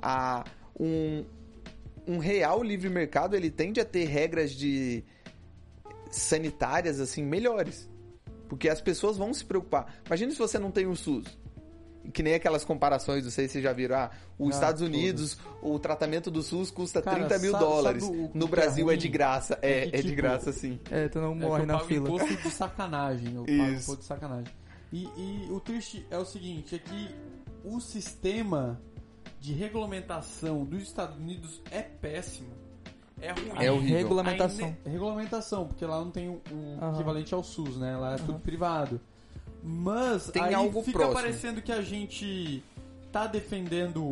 Um real livre mercado, ele tende a ter regras de sanitárias, assim, melhores. Porque as pessoas vão se preocupar. Imagina se você não tem o SUS. Que nem aquelas comparações, não sei se vocês já viram. Os Estados Unidos, o tratamento do SUS custa $30 mil. No Brasil é de graça. É de graça, sim. Tu não morre na fila. Eu pago imposto de sacanagem. Eu pago imposto de sacanagem. E o triste é o seguinte, é que o sistema de regulamentação dos Estados Unidos é péssimo. É ruim. É horrível. Regulamentação, porque lá não tem um equivalente ao SUS, né? Lá é tudo privado. Mas tem aí algo fica próximo. parecendo que a gente tá defendendo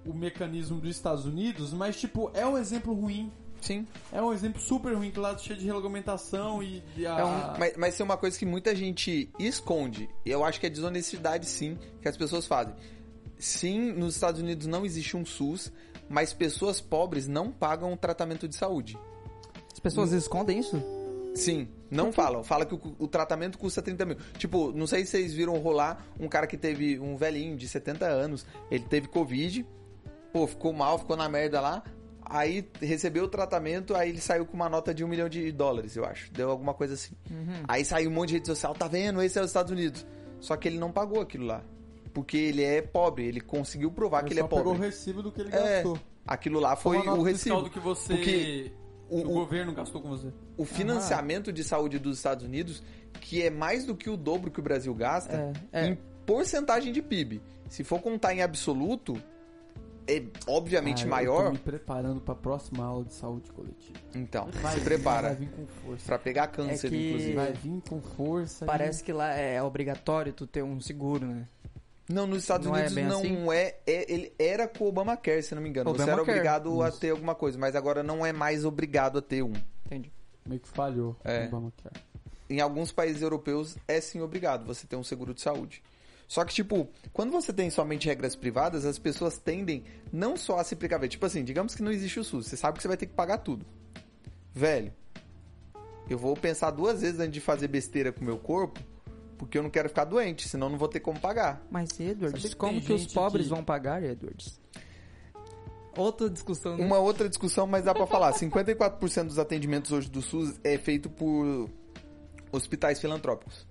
o mecanismo dos Estados Unidos, mas, tipo, é um exemplo ruim. Sim. É um exemplo super ruim, que lá cheio de regulamentação Mas tem uma coisa que muita gente esconde. Eu acho que é desonestidade, sim, que as pessoas fazem. Sim, nos Estados Unidos não existe um SUS, mas pessoas pobres não pagam o tratamento de saúde. As pessoas escondem isso? Sim, não falam. Fala que o tratamento custa 30 mil. Tipo, não sei se vocês viram rolar um cara que teve um velhinho de 70 anos, ele teve Covid, pô, ficou mal, ficou na merda lá, aí recebeu o tratamento, aí ele saiu com uma nota de $1 milhão, eu acho. Deu alguma coisa assim. Aí saiu um monte de rede social, tá vendo? Esse é os Estados Unidos. Só que ele não pagou aquilo lá. Porque ele é pobre, ele conseguiu provar que ele é pobre. Ele só pegou o recibo do que ele gastou. Aquilo lá foi o recibo. Do que você... Porque o governo gastou com você. O financiamento de saúde dos Estados Unidos, que é mais do que o dobro que o Brasil gasta, em porcentagem de PIB. Se for contar em absoluto, é obviamente maior. Eu tô me preparando pra próxima aula de saúde coletiva. Então, se prepara. Vai vir com força. Pra pegar câncer, inclusive. Vai vir com força. Parece que lá é obrigatório tu ter um seguro, né? Não, nos Estados Unidos não assim? Ele era com o Obamacare, se não me engano. Você era obrigado a ter alguma coisa, mas agora não é mais obrigado a ter um. Entendi. Meio que falhou o Obamacare. Em alguns países europeus é sim obrigado você ter um seguro de saúde. Só que, tipo, quando você tem somente regras privadas, as pessoas tendem não só a se precaver. Tipo assim, digamos que não existe o SUS, você sabe que você vai ter que pagar tudo. Velho, eu vou pensar 2 vezes antes de fazer besteira com o meu corpo, porque eu não quero ficar doente, senão eu não vou ter como pagar. Mas, Edwards, como que os pobres vão pagar, Edwards? Outra discussão, né? Uma outra discussão, mas dá pra falar. 54% dos atendimentos hoje do SUS é feito por hospitais filantrópicos.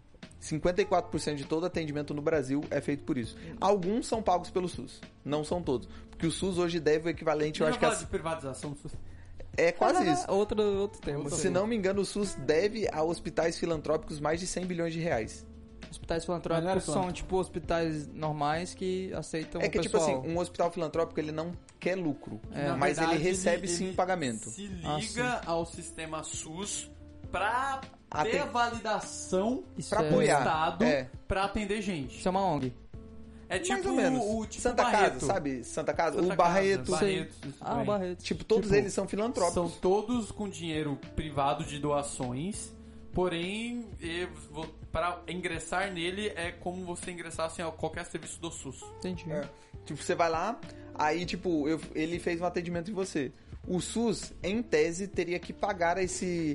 54% de todo atendimento no Brasil é feito por isso. Alguns são pagos pelo SUS, não são todos. Porque o SUS hoje deve o equivalente, eu acho que... de privatização do SUS. É quase isso. Outro tema. Se não me engano, o SUS deve a hospitais filantrópicos mais de $100 bilhões. Hospitais filantrópicos são, tipo, hospitais normais que aceitam o pessoal. É que, tipo assim, um hospital filantrópico, ele não quer lucro, mas verdade, ele recebe sim pagamento. Se liga ao sistema SUS pra ter a validação pra apoiar do Estado pra atender gente. Isso é uma ONG. É tipo mais ou menos. o tipo Santa Barreto. Casa, sabe? Santa Casa. Santa o Barreto. O Barreto. Tipo, todos eles são filantrópicos. São todos com dinheiro privado de doações, porém, para ingressar nele é como você ingressasse em qualquer serviço do SUS. Entendi. Tipo, você vai lá, aí, tipo, ele fez um atendimento em você. O SUS, em tese, teria que pagar esse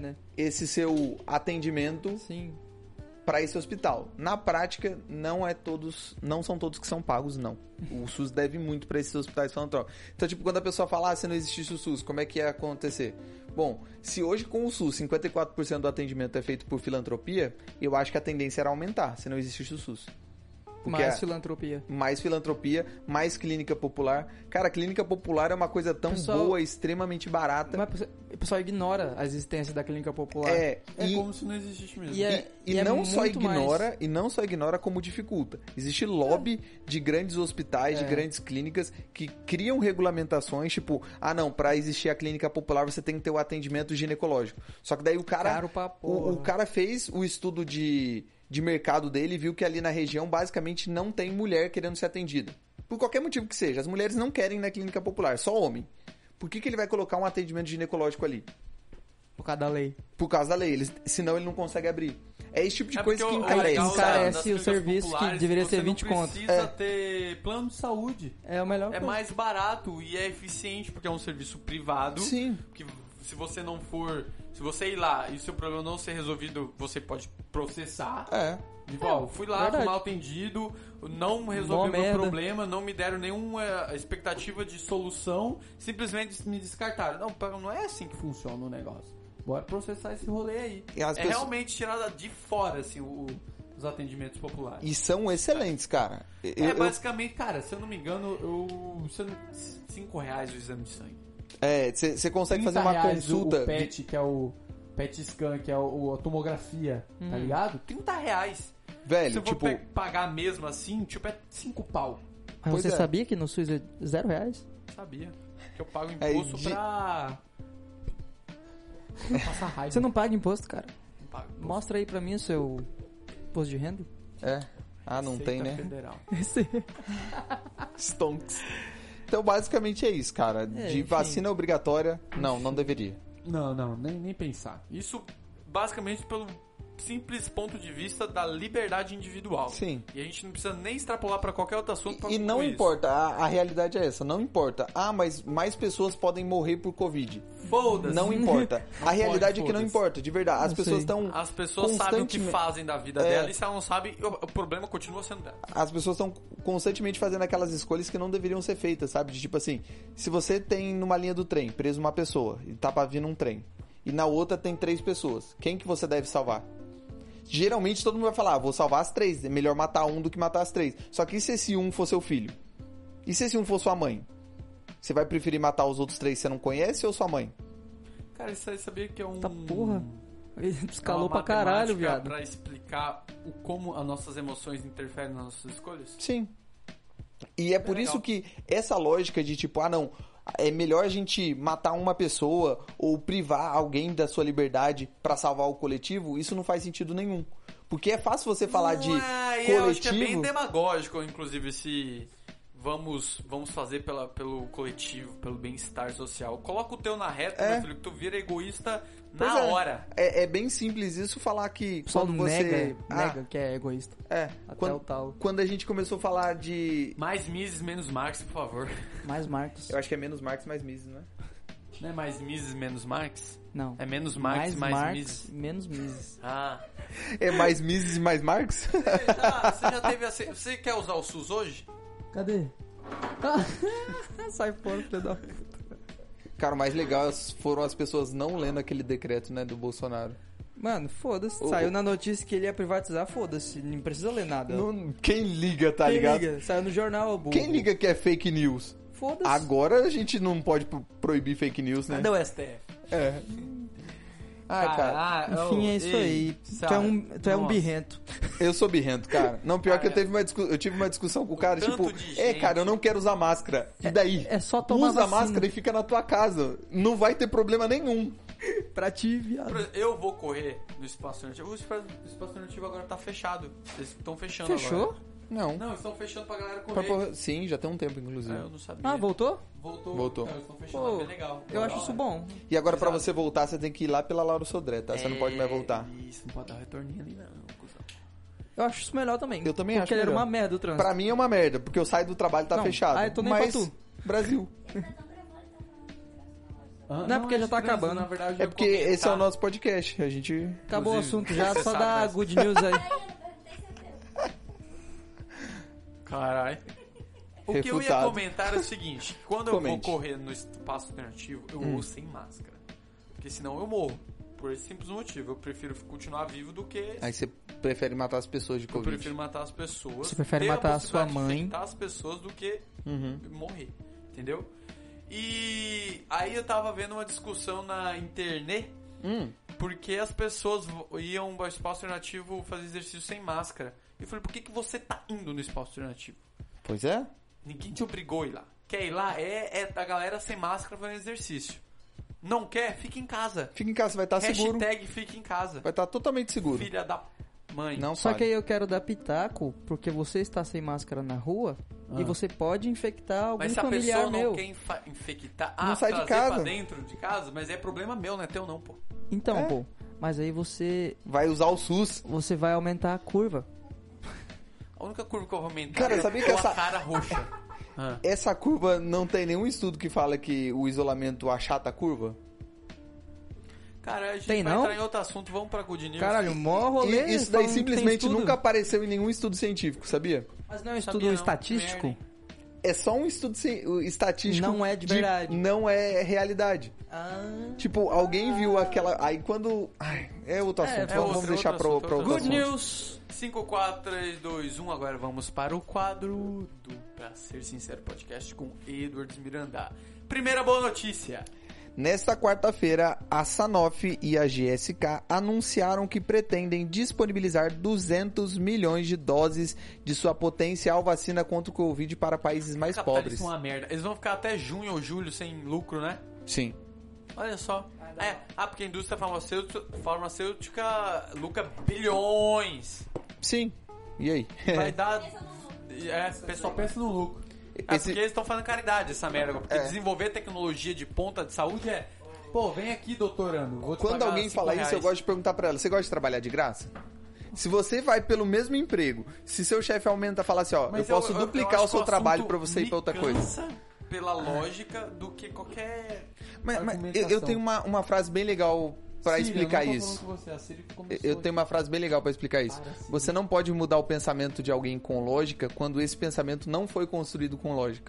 seu atendimento. Sim. Para esse hospital. Na prática, não são todos que são pagos, não. O SUS deve muito para esses hospitais filantrópicos. Então, tipo, quando a pessoa fala, se não existisse o SUS, como é que ia acontecer? Bom, se hoje com o SUS 54% do atendimento é feito por filantropia, eu acho que a tendência era aumentar, se não existisse o SUS. Mais filantropia. Mais filantropia, mais clínica popular. Cara, clínica popular é uma coisa tão boa, extremamente barata. Mas o pessoal ignora a existência da clínica popular. É como se não existisse mesmo. E não só ignora, como dificulta. Existe lobby de grandes hospitais, de grandes clínicas que criam regulamentações, tipo, pra existir a clínica popular você tem que ter o atendimento ginecológico. Só que daí o cara fez o estudo de mercado dele e viu que ali na região basicamente não tem mulher querendo ser atendida. Por qualquer motivo que seja. As mulheres não querem ir na clínica popular, só homem. Por que ele vai colocar um atendimento ginecológico ali? Por causa da lei. Por causa da lei. Senão ele não consegue abrir. É esse tipo de coisa que encarece o serviço que deveria ser 20 contos. Você precisa ter plano de saúde. É o melhor. É mais barato e é eficiente porque é um serviço privado. Sim. Que se você não for... Se você ir lá e o seu problema não ser resolvido, você pode processar. Fui lá, fui mal atendido, não resolveu meu problema, não me deram nenhuma expectativa de solução, simplesmente me descartaram. Não é assim que funciona o negócio. Bora processar esse rolê aí. Realmente tirada de fora, assim, os atendimentos populares. E são excelentes, cara. Basicamente, cara, se eu não me engano, R$5 o exame de sangue. Você consegue fazer uma consulta. O PET, que é o PET scan, que é a tomografia, tá ligado? R$30. Velho, se eu for pagar mesmo assim, tipo, é 5 pau. Mas você sabia que no SUS é R$0? Sabia. Que eu pago imposto pra passar raiva. Você não paga imposto, cara? Não pago imposto. Mostra aí pra mim o seu imposto de renda. Não tem, né? Federal. Stonks. Então, basicamente é isso, cara. De vacina obrigatória, não deveria. Não, nem pensar. Isso, basicamente, pelo simples ponto de vista da liberdade individual. Sim. E a gente não precisa nem extrapolar pra qualquer outro assunto pra E não isso. importa, a realidade é essa, não importa. Mas mais pessoas podem morrer por Covid. Foda-se. Não importa. Não A realidade pode, é que não foda-se. importa, de verdade. As pessoas estão As pessoas sabem o que fazem da vida dela e se ela não sabe, o problema continua sendo dela. As pessoas estão constantemente fazendo aquelas escolhas que não deveriam ser feitas, sabe? De tipo assim, se você tem numa linha do trem, preso uma pessoa, e tá pra vir um trem, e na outra tem 3 pessoas, quem que você deve salvar? Geralmente todo mundo vai falar, vou salvar as 3, é melhor matar um do que matar as 3. Só que e se esse um for seu filho? E se esse um for sua mãe? Você vai preferir matar os outros 3 que você não conhece ou sua mãe? Cara, isso aí sabia que é um... Tá porra. Ele escalou uma pra caralho, matemática viado. pra explicar como as nossas emoções interferem nas nossas escolhas? Sim. E é por isso que essa lógica de tipo, não, é melhor a gente matar uma pessoa ou privar alguém da sua liberdade pra salvar o coletivo, isso não faz sentido nenhum. Porque é fácil você falar de coletivo... Eu acho que é bem demagógico, inclusive, se vamos fazer pelo coletivo, pelo bem-estar social. Coloca o teu na reta, meu filho, que tu vira egoísta na hora. É bem simples isso falar que Só quando você... nega que é egoísta. Até o talo. Quando a gente começou a falar de... Mais Mises, menos Marx, por favor. Mais Marcos. Eu acho que é menos Marx, mais Mises, né? Não é mais Mises, menos Marx? Não. É menos Marx, mais Marx, Mises. menos Mises. Ah. É mais Mises e mais Marx? Você já teve assim... Você quer usar o SUS hoje? Cadê? Sai fora, filho da puta. Cara, o mais legal foram as pessoas não lendo aquele decreto, né, do Bolsonaro. Mano, foda-se. Saiu na notícia que ele ia privatizar, foda-se. Não precisa ler nada. Quem liga, tá Quem ligado? liga? Saiu no jornal, burro. Quem liga que é fake news? Foda-se. Agora a gente não pode proibir fake news, né? Cadê o STF? É. Cara. Enfim, é isso aí. Tu é um birrento. Eu sou birrento, cara. Não, pior que eu tive uma discussão com o cara, tipo, cara, eu não quero usar máscara. E daí? É só tomar Usa a vacina. máscara e fica na tua casa. Não vai ter problema nenhum. Pra ti, viado. Por exemplo, eu vou correr no espaço alternativo. O espaço alternativo agora tá fechado. Eles estão fechando Fechou? agora. Não. Não, eles estão fechando pra galera correr. Sim, já tem um tempo, inclusive. Eu não sabia. Ah, voltou? Voltou. Não, eles estão fechando, é bem legal. Eu acho isso bom. E agora pra você voltar, você tem que ir lá pela Lauro Sodré, tá? Você não pode mais voltar. Isso, não pode dar um retorninho ali não, cuzão. Eu acho isso melhor também. Eu também acho porque ele era melhor. uma merda o trânsito. Pra mim é uma merda, porque eu saio do trabalho e tá Não. fechado. Eu tô nem Mas pra tu. Brasil. Não, é porque já tá acabando. Na verdade, É porque esse é o nosso podcast. A gente... Acabou o Inclusive, assunto já, você só sabe, dá mas- good news aí. Caralho. O que eu ia Refutado. comentar é o seguinte: quando eu vou Comente. correr no espaço alternativo, eu vou sem máscara. Porque senão eu morro. Por esse simples motivo. Eu prefiro continuar vivo do que. Aí você prefere matar as pessoas de Eu Covid. prefiro matar as pessoas. Você prefere ter matar a sua possibilidade de mãe. infectar as pessoas do que Uhum. morrer. Entendeu? E aí eu tava vendo uma discussão na internet. Porque as pessoas iam ao espaço alternativo fazer exercício sem máscara. E eu falei, por que você tá indo no espaço alternativo? Pois é. Ninguém te obrigou a ir lá. Quer ir lá? É a galera sem máscara fazendo exercício. Não quer? Fica em casa. Fica em casa, você vai estar seguro. Hashtag fica em casa. Vai estar totalmente seguro. Filha da mãe. Não Só fale. que aí eu quero dar pitaco, porque você está sem máscara na rua e você pode infectar algum Mas se a familiar pessoa meu. não quer infectar... Não sai de trazer casa. pra dentro de casa, mas é problema meu, não é teu não, pô. Então, É. pô, mas aí você Vai usar o SUS. vai aumentar a curva. A única curva que eu vou aumentar Cara, é sabia que com essa- a cara roxa. Essa curva, não tem nenhum estudo que fala que o isolamento achata a curva? Cara, a gente Tem vai não? entrar em outro assunto, vamos pra Good News. Caralho, mó rolê. E isso daí falando que tem simplesmente estudo. nunca apareceu em nenhum estudo científico, sabia? Mas não é um Sabia estudo não, estatístico? merda, É só um estudo estatístico. Não é de verdade. Não é realidade. Ah. Tipo, alguém viu aquela... Aí quando... Ai, é outro assunto. Vamos outro deixar pra assunto, outro outro assunto. Good News. 5, 4, 3, 2, 1. Agora vamos para o quadro do Pra Ser Sincero Podcast com Edwards Miranda. Primeira boa notícia. Nesta quarta-feira, a Sanofi e a GSK anunciaram que pretendem disponibilizar 200 milhões de doses de sua potencial vacina contra o Covid para países mais pobres. Capitalismo é uma merda. Eles vão ficar até junho ou julho sem lucro, né? Sim. Olha só. Porque a indústria farmacêutica lucra bilhões. Sim. E aí? Vai dar... o pessoal pensa no lucro. Porque eles estão fazendo caridade, essa merda. Porque desenvolver tecnologia de ponta de saúde é... Pô, vem aqui, doutorando. Vou te Quando alguém fala isso, eu gosto de perguntar pra ela, você gosta de trabalhar de graça? Se você vai pelo mesmo emprego, se seu chefe aumenta e fala assim, ó, eu posso duplicar o seu trabalho pra você ir pra outra coisa. Pela lógica do que qualquer... Mas eu tenho uma frase bem legal pra explicar isso. Eu tenho uma frase bem legal pra explicar isso. Você não pode mudar o pensamento de alguém com lógica quando esse pensamento não foi construído com lógica.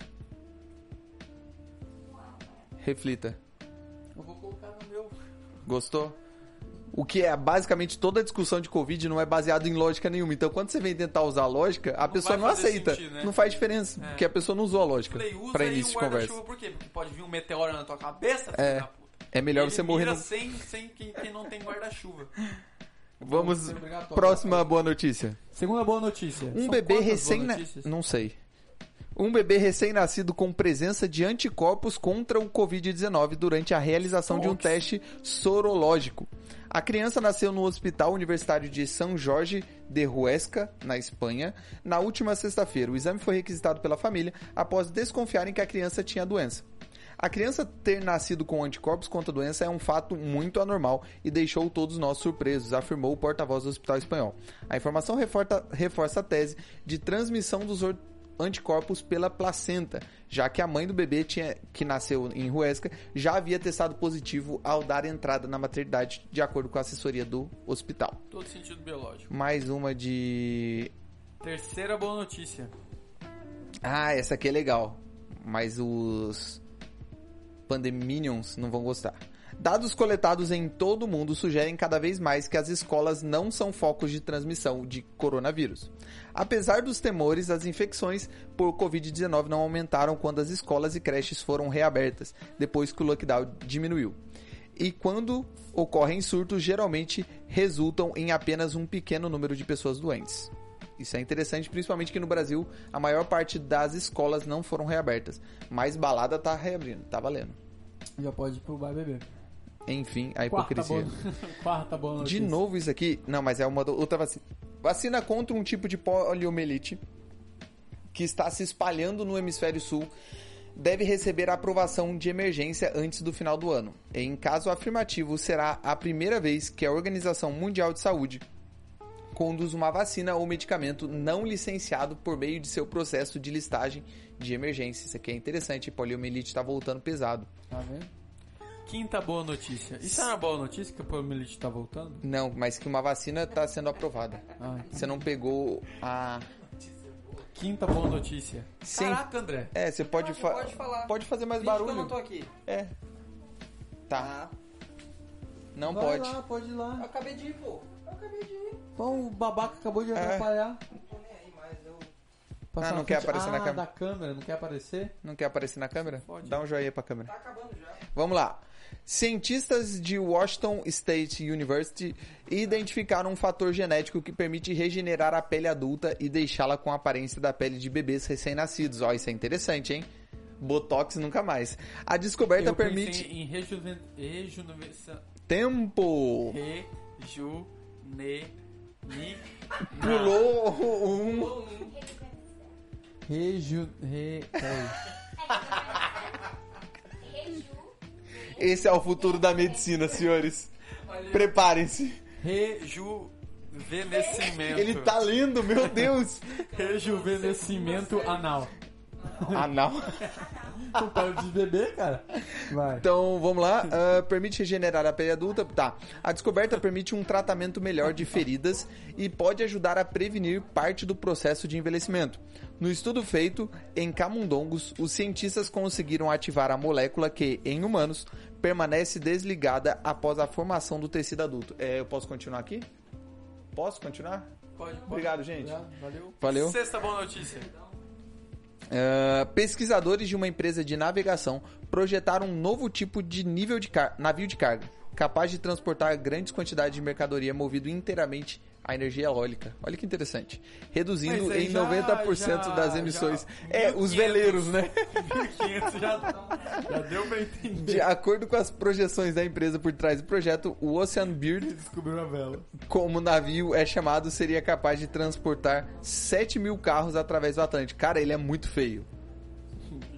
Reflita. Eu vou colocar no meu... Gostou? O que é basicamente toda a discussão de Covid não é baseado em lógica nenhuma. Então, quando você vem tentar usar a lógica, a pessoa não aceita. Sentido, né? Não faz diferença, porque a pessoa não usou a lógica para início de conversa. Por quê? Porque pode vir um meteoro na tua cabeça, filho da puta. É melhor você morrer sem quem não tem guarda-chuva. Vamos, próxima boa notícia. Segunda boa notícia. Um bebê não sei. Um bebê recém-nascido com presença de anticorpos contra o Covid-19 durante a realização de um teste sorológico. A criança nasceu no Hospital Universitário de São Jorge de Huesca, na Espanha, na última sexta-feira. O exame foi requisitado pela família após desconfiarem que a criança tinha a doença. A criança ter nascido com anticorpos contra a doença é um fato muito anormal e deixou todos nós surpresos, afirmou o porta-voz do Hospital Espanhol. A informação reforça a tese de transmissão dos anticorpos pela placenta, já que a mãe do bebê que nasceu em Huesca já havia testado positivo ao dar entrada na maternidade, de acordo com a assessoria do hospital. Todo sentido biológico. Mais uma de... Terceira boa notícia. Ah, essa aqui é legal, mas os pandeminions não vão gostar. Dados coletados em todo o mundo sugerem cada vez mais que as escolas não são focos de transmissão de coronavírus. Apesar dos temores, as infecções por Covid-19 não aumentaram quando as escolas e creches foram reabertas, depois que o lockdown diminuiu. E quando ocorrem surtos, geralmente resultam em apenas um pequeno número de pessoas doentes. Isso é interessante, principalmente que no Brasil a maior parte das escolas não foram reabertas, mas balada tá reabrindo, tá valendo. Já pode ir pro bar beber. Enfim, a hipocrisia. Quarta boa notícia. De novo isso aqui? Não, mas é uma outra vacina. Vacina contra um tipo de poliomielite que está se espalhando no hemisfério sul deve receber a aprovação de emergência antes do final do ano. Em caso afirmativo, será a primeira vez que a Organização Mundial de Saúde conduz uma vacina ou medicamento não licenciado por meio de seu processo de listagem de emergência. Isso aqui é interessante, a poliomielite está voltando pesado. Tá vendo? Quinta boa notícia. Isso é uma boa notícia que a poliomielite está voltando? Não, mas que uma vacina está sendo aprovada. Você não pegou a... Quinta boa notícia. Sim. Caraca, André. Você pode falar. Pode fazer mais barulho. Que eu não tô aqui. Tá. Não Vai pode. Lá, pode ir lá. Eu acabei de ir, pô. Bom, o babaca acabou de atrapalhar. Não tô nem aí, mas eu... Não quer aparecer na câmera? Da câmera, não quer aparecer? Não quer aparecer na câmera? Pode. Dá um joinha pra câmera. Tá acabando já. Vamos lá. Cientistas de Washington State University identificaram um fator genético que permite regenerar a pele adulta e deixá-la com a aparência da pele de bebês recém-nascidos. Ó, isso é interessante, hein? Botox nunca mais. A descoberta permite... em rejuvenescência... Tempo! Pulou um... Esse é o futuro da medicina, senhores. Preparem-se. Rejuvenescimento. Ele tá lendo, meu Deus. Rejuvenescimento anal. Anal? Tu para de beber, cara? Vai. Então, vamos lá. Permite regenerar a pele adulta. Tá. A descoberta permite um tratamento melhor de feridas e pode ajudar a prevenir parte do processo de envelhecimento. No estudo feito em camundongos, os cientistas conseguiram ativar a molécula que, em humanos, permanece desligada após a formação do tecido adulto. Eu posso continuar aqui? Posso continuar? Pode. Obrigado, gente. Obrigado, Valeu. Sexta boa notícia. Pesquisadores de uma empresa de navegação projetaram um novo tipo de navio de carga, capaz de transportar grandes quantidades de mercadoria movido inteiramente a energia eólica. Olha que interessante. Reduzindo em 90% das emissões. Os veleiros, né? 1.500 já deu pra entender. De acordo com as projeções da empresa por trás do projeto, o Ocean Bird, descobriu a vela, como navio é chamado, seria capaz de transportar 7.000 carros através do Atlântico. Cara, ele é muito feio.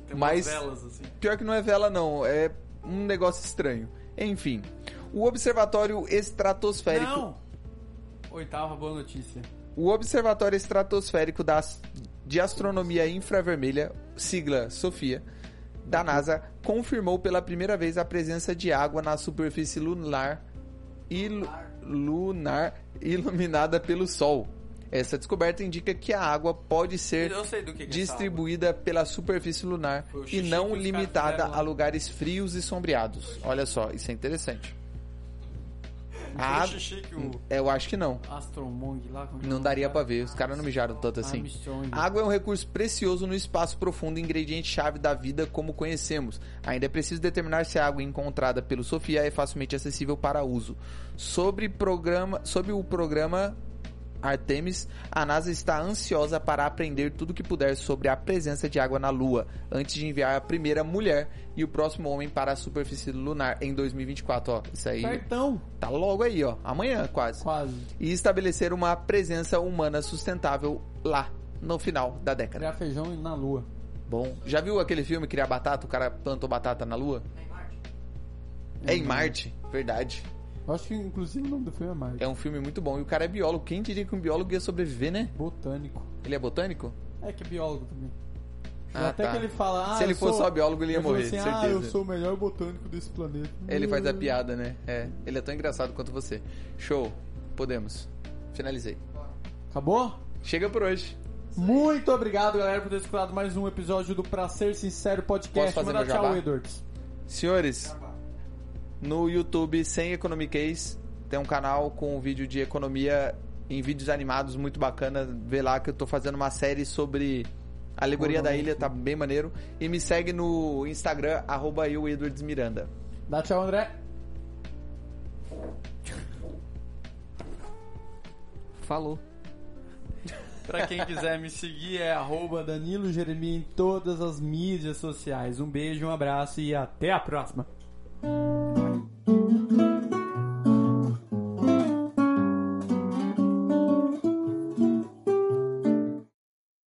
Tem mas velas, assim. Pior que não é vela, não. É um negócio estranho. Enfim, o Observatório Estratosférico... Não! Oitava boa notícia. O Observatório Estratosférico de Astronomia Infravermelha, sigla SOFIA, da NASA, confirmou pela primeira vez a presença de água na superfície lunar iluminada pelo Sol. Essa descoberta indica que a água pode ser distribuída pela superfície lunar e não limitada a lugares frios e sombreados. Olha só, isso é interessante. Eu acho que não. Não daria pra ver, os caras não mijaram tanto assim. A água é um recurso precioso no espaço profundo, ingrediente-chave da vida como conhecemos. Ainda é preciso determinar se a água encontrada pelo SOFIA é facilmente acessível para uso. Sob o programa Artemis, a NASA está ansiosa para aprender tudo o que puder sobre a presença de água na Lua, antes de enviar a primeira mulher e o próximo homem para a superfície lunar em 2024, ó. Isso aí Certão. Tá logo aí, ó. Amanhã, quase. E estabelecer uma presença humana sustentável lá, no final da década. Criar feijão na Lua. Bom. Já viu aquele filme Criar Batata? O cara plantou batata na Lua? É em Marte. Verdade. Eu acho que, inclusive, o nome do filme é Marte. É um filme muito bom. E o cara é biólogo. Quem diria que um biólogo ia sobreviver, né? Botânico. Ele é botânico? É que é biólogo também. Até que ele fala... Se ele fosse só biólogo, ele ia morrer, assim, certeza. eu sou o melhor botânico desse planeta. Ele faz a piada, né? Ele é tão engraçado quanto você. Show. Podemos. Finalizei. Acabou? Chega por hoje. Muito obrigado, galera, por ter escutado mais um episódio do Pra Ser Sincero Podcast. Posso fazer Manda meu jabá? tchau, Edwards. Senhores, no YouTube, Sem Economiquez, tem um canal com vídeo de economia em vídeos animados, muito bacana. Vê lá que eu tô fazendo uma série sobre a alegoria da ilha, tá bem maneiro. E me segue no Instagram, @EdwardsMiranda. Dá tchau, André. Falou. Pra quem quiser me seguir é @Danilo Jeremias em todas as mídias sociais. Um beijo, um abraço e até a próxima.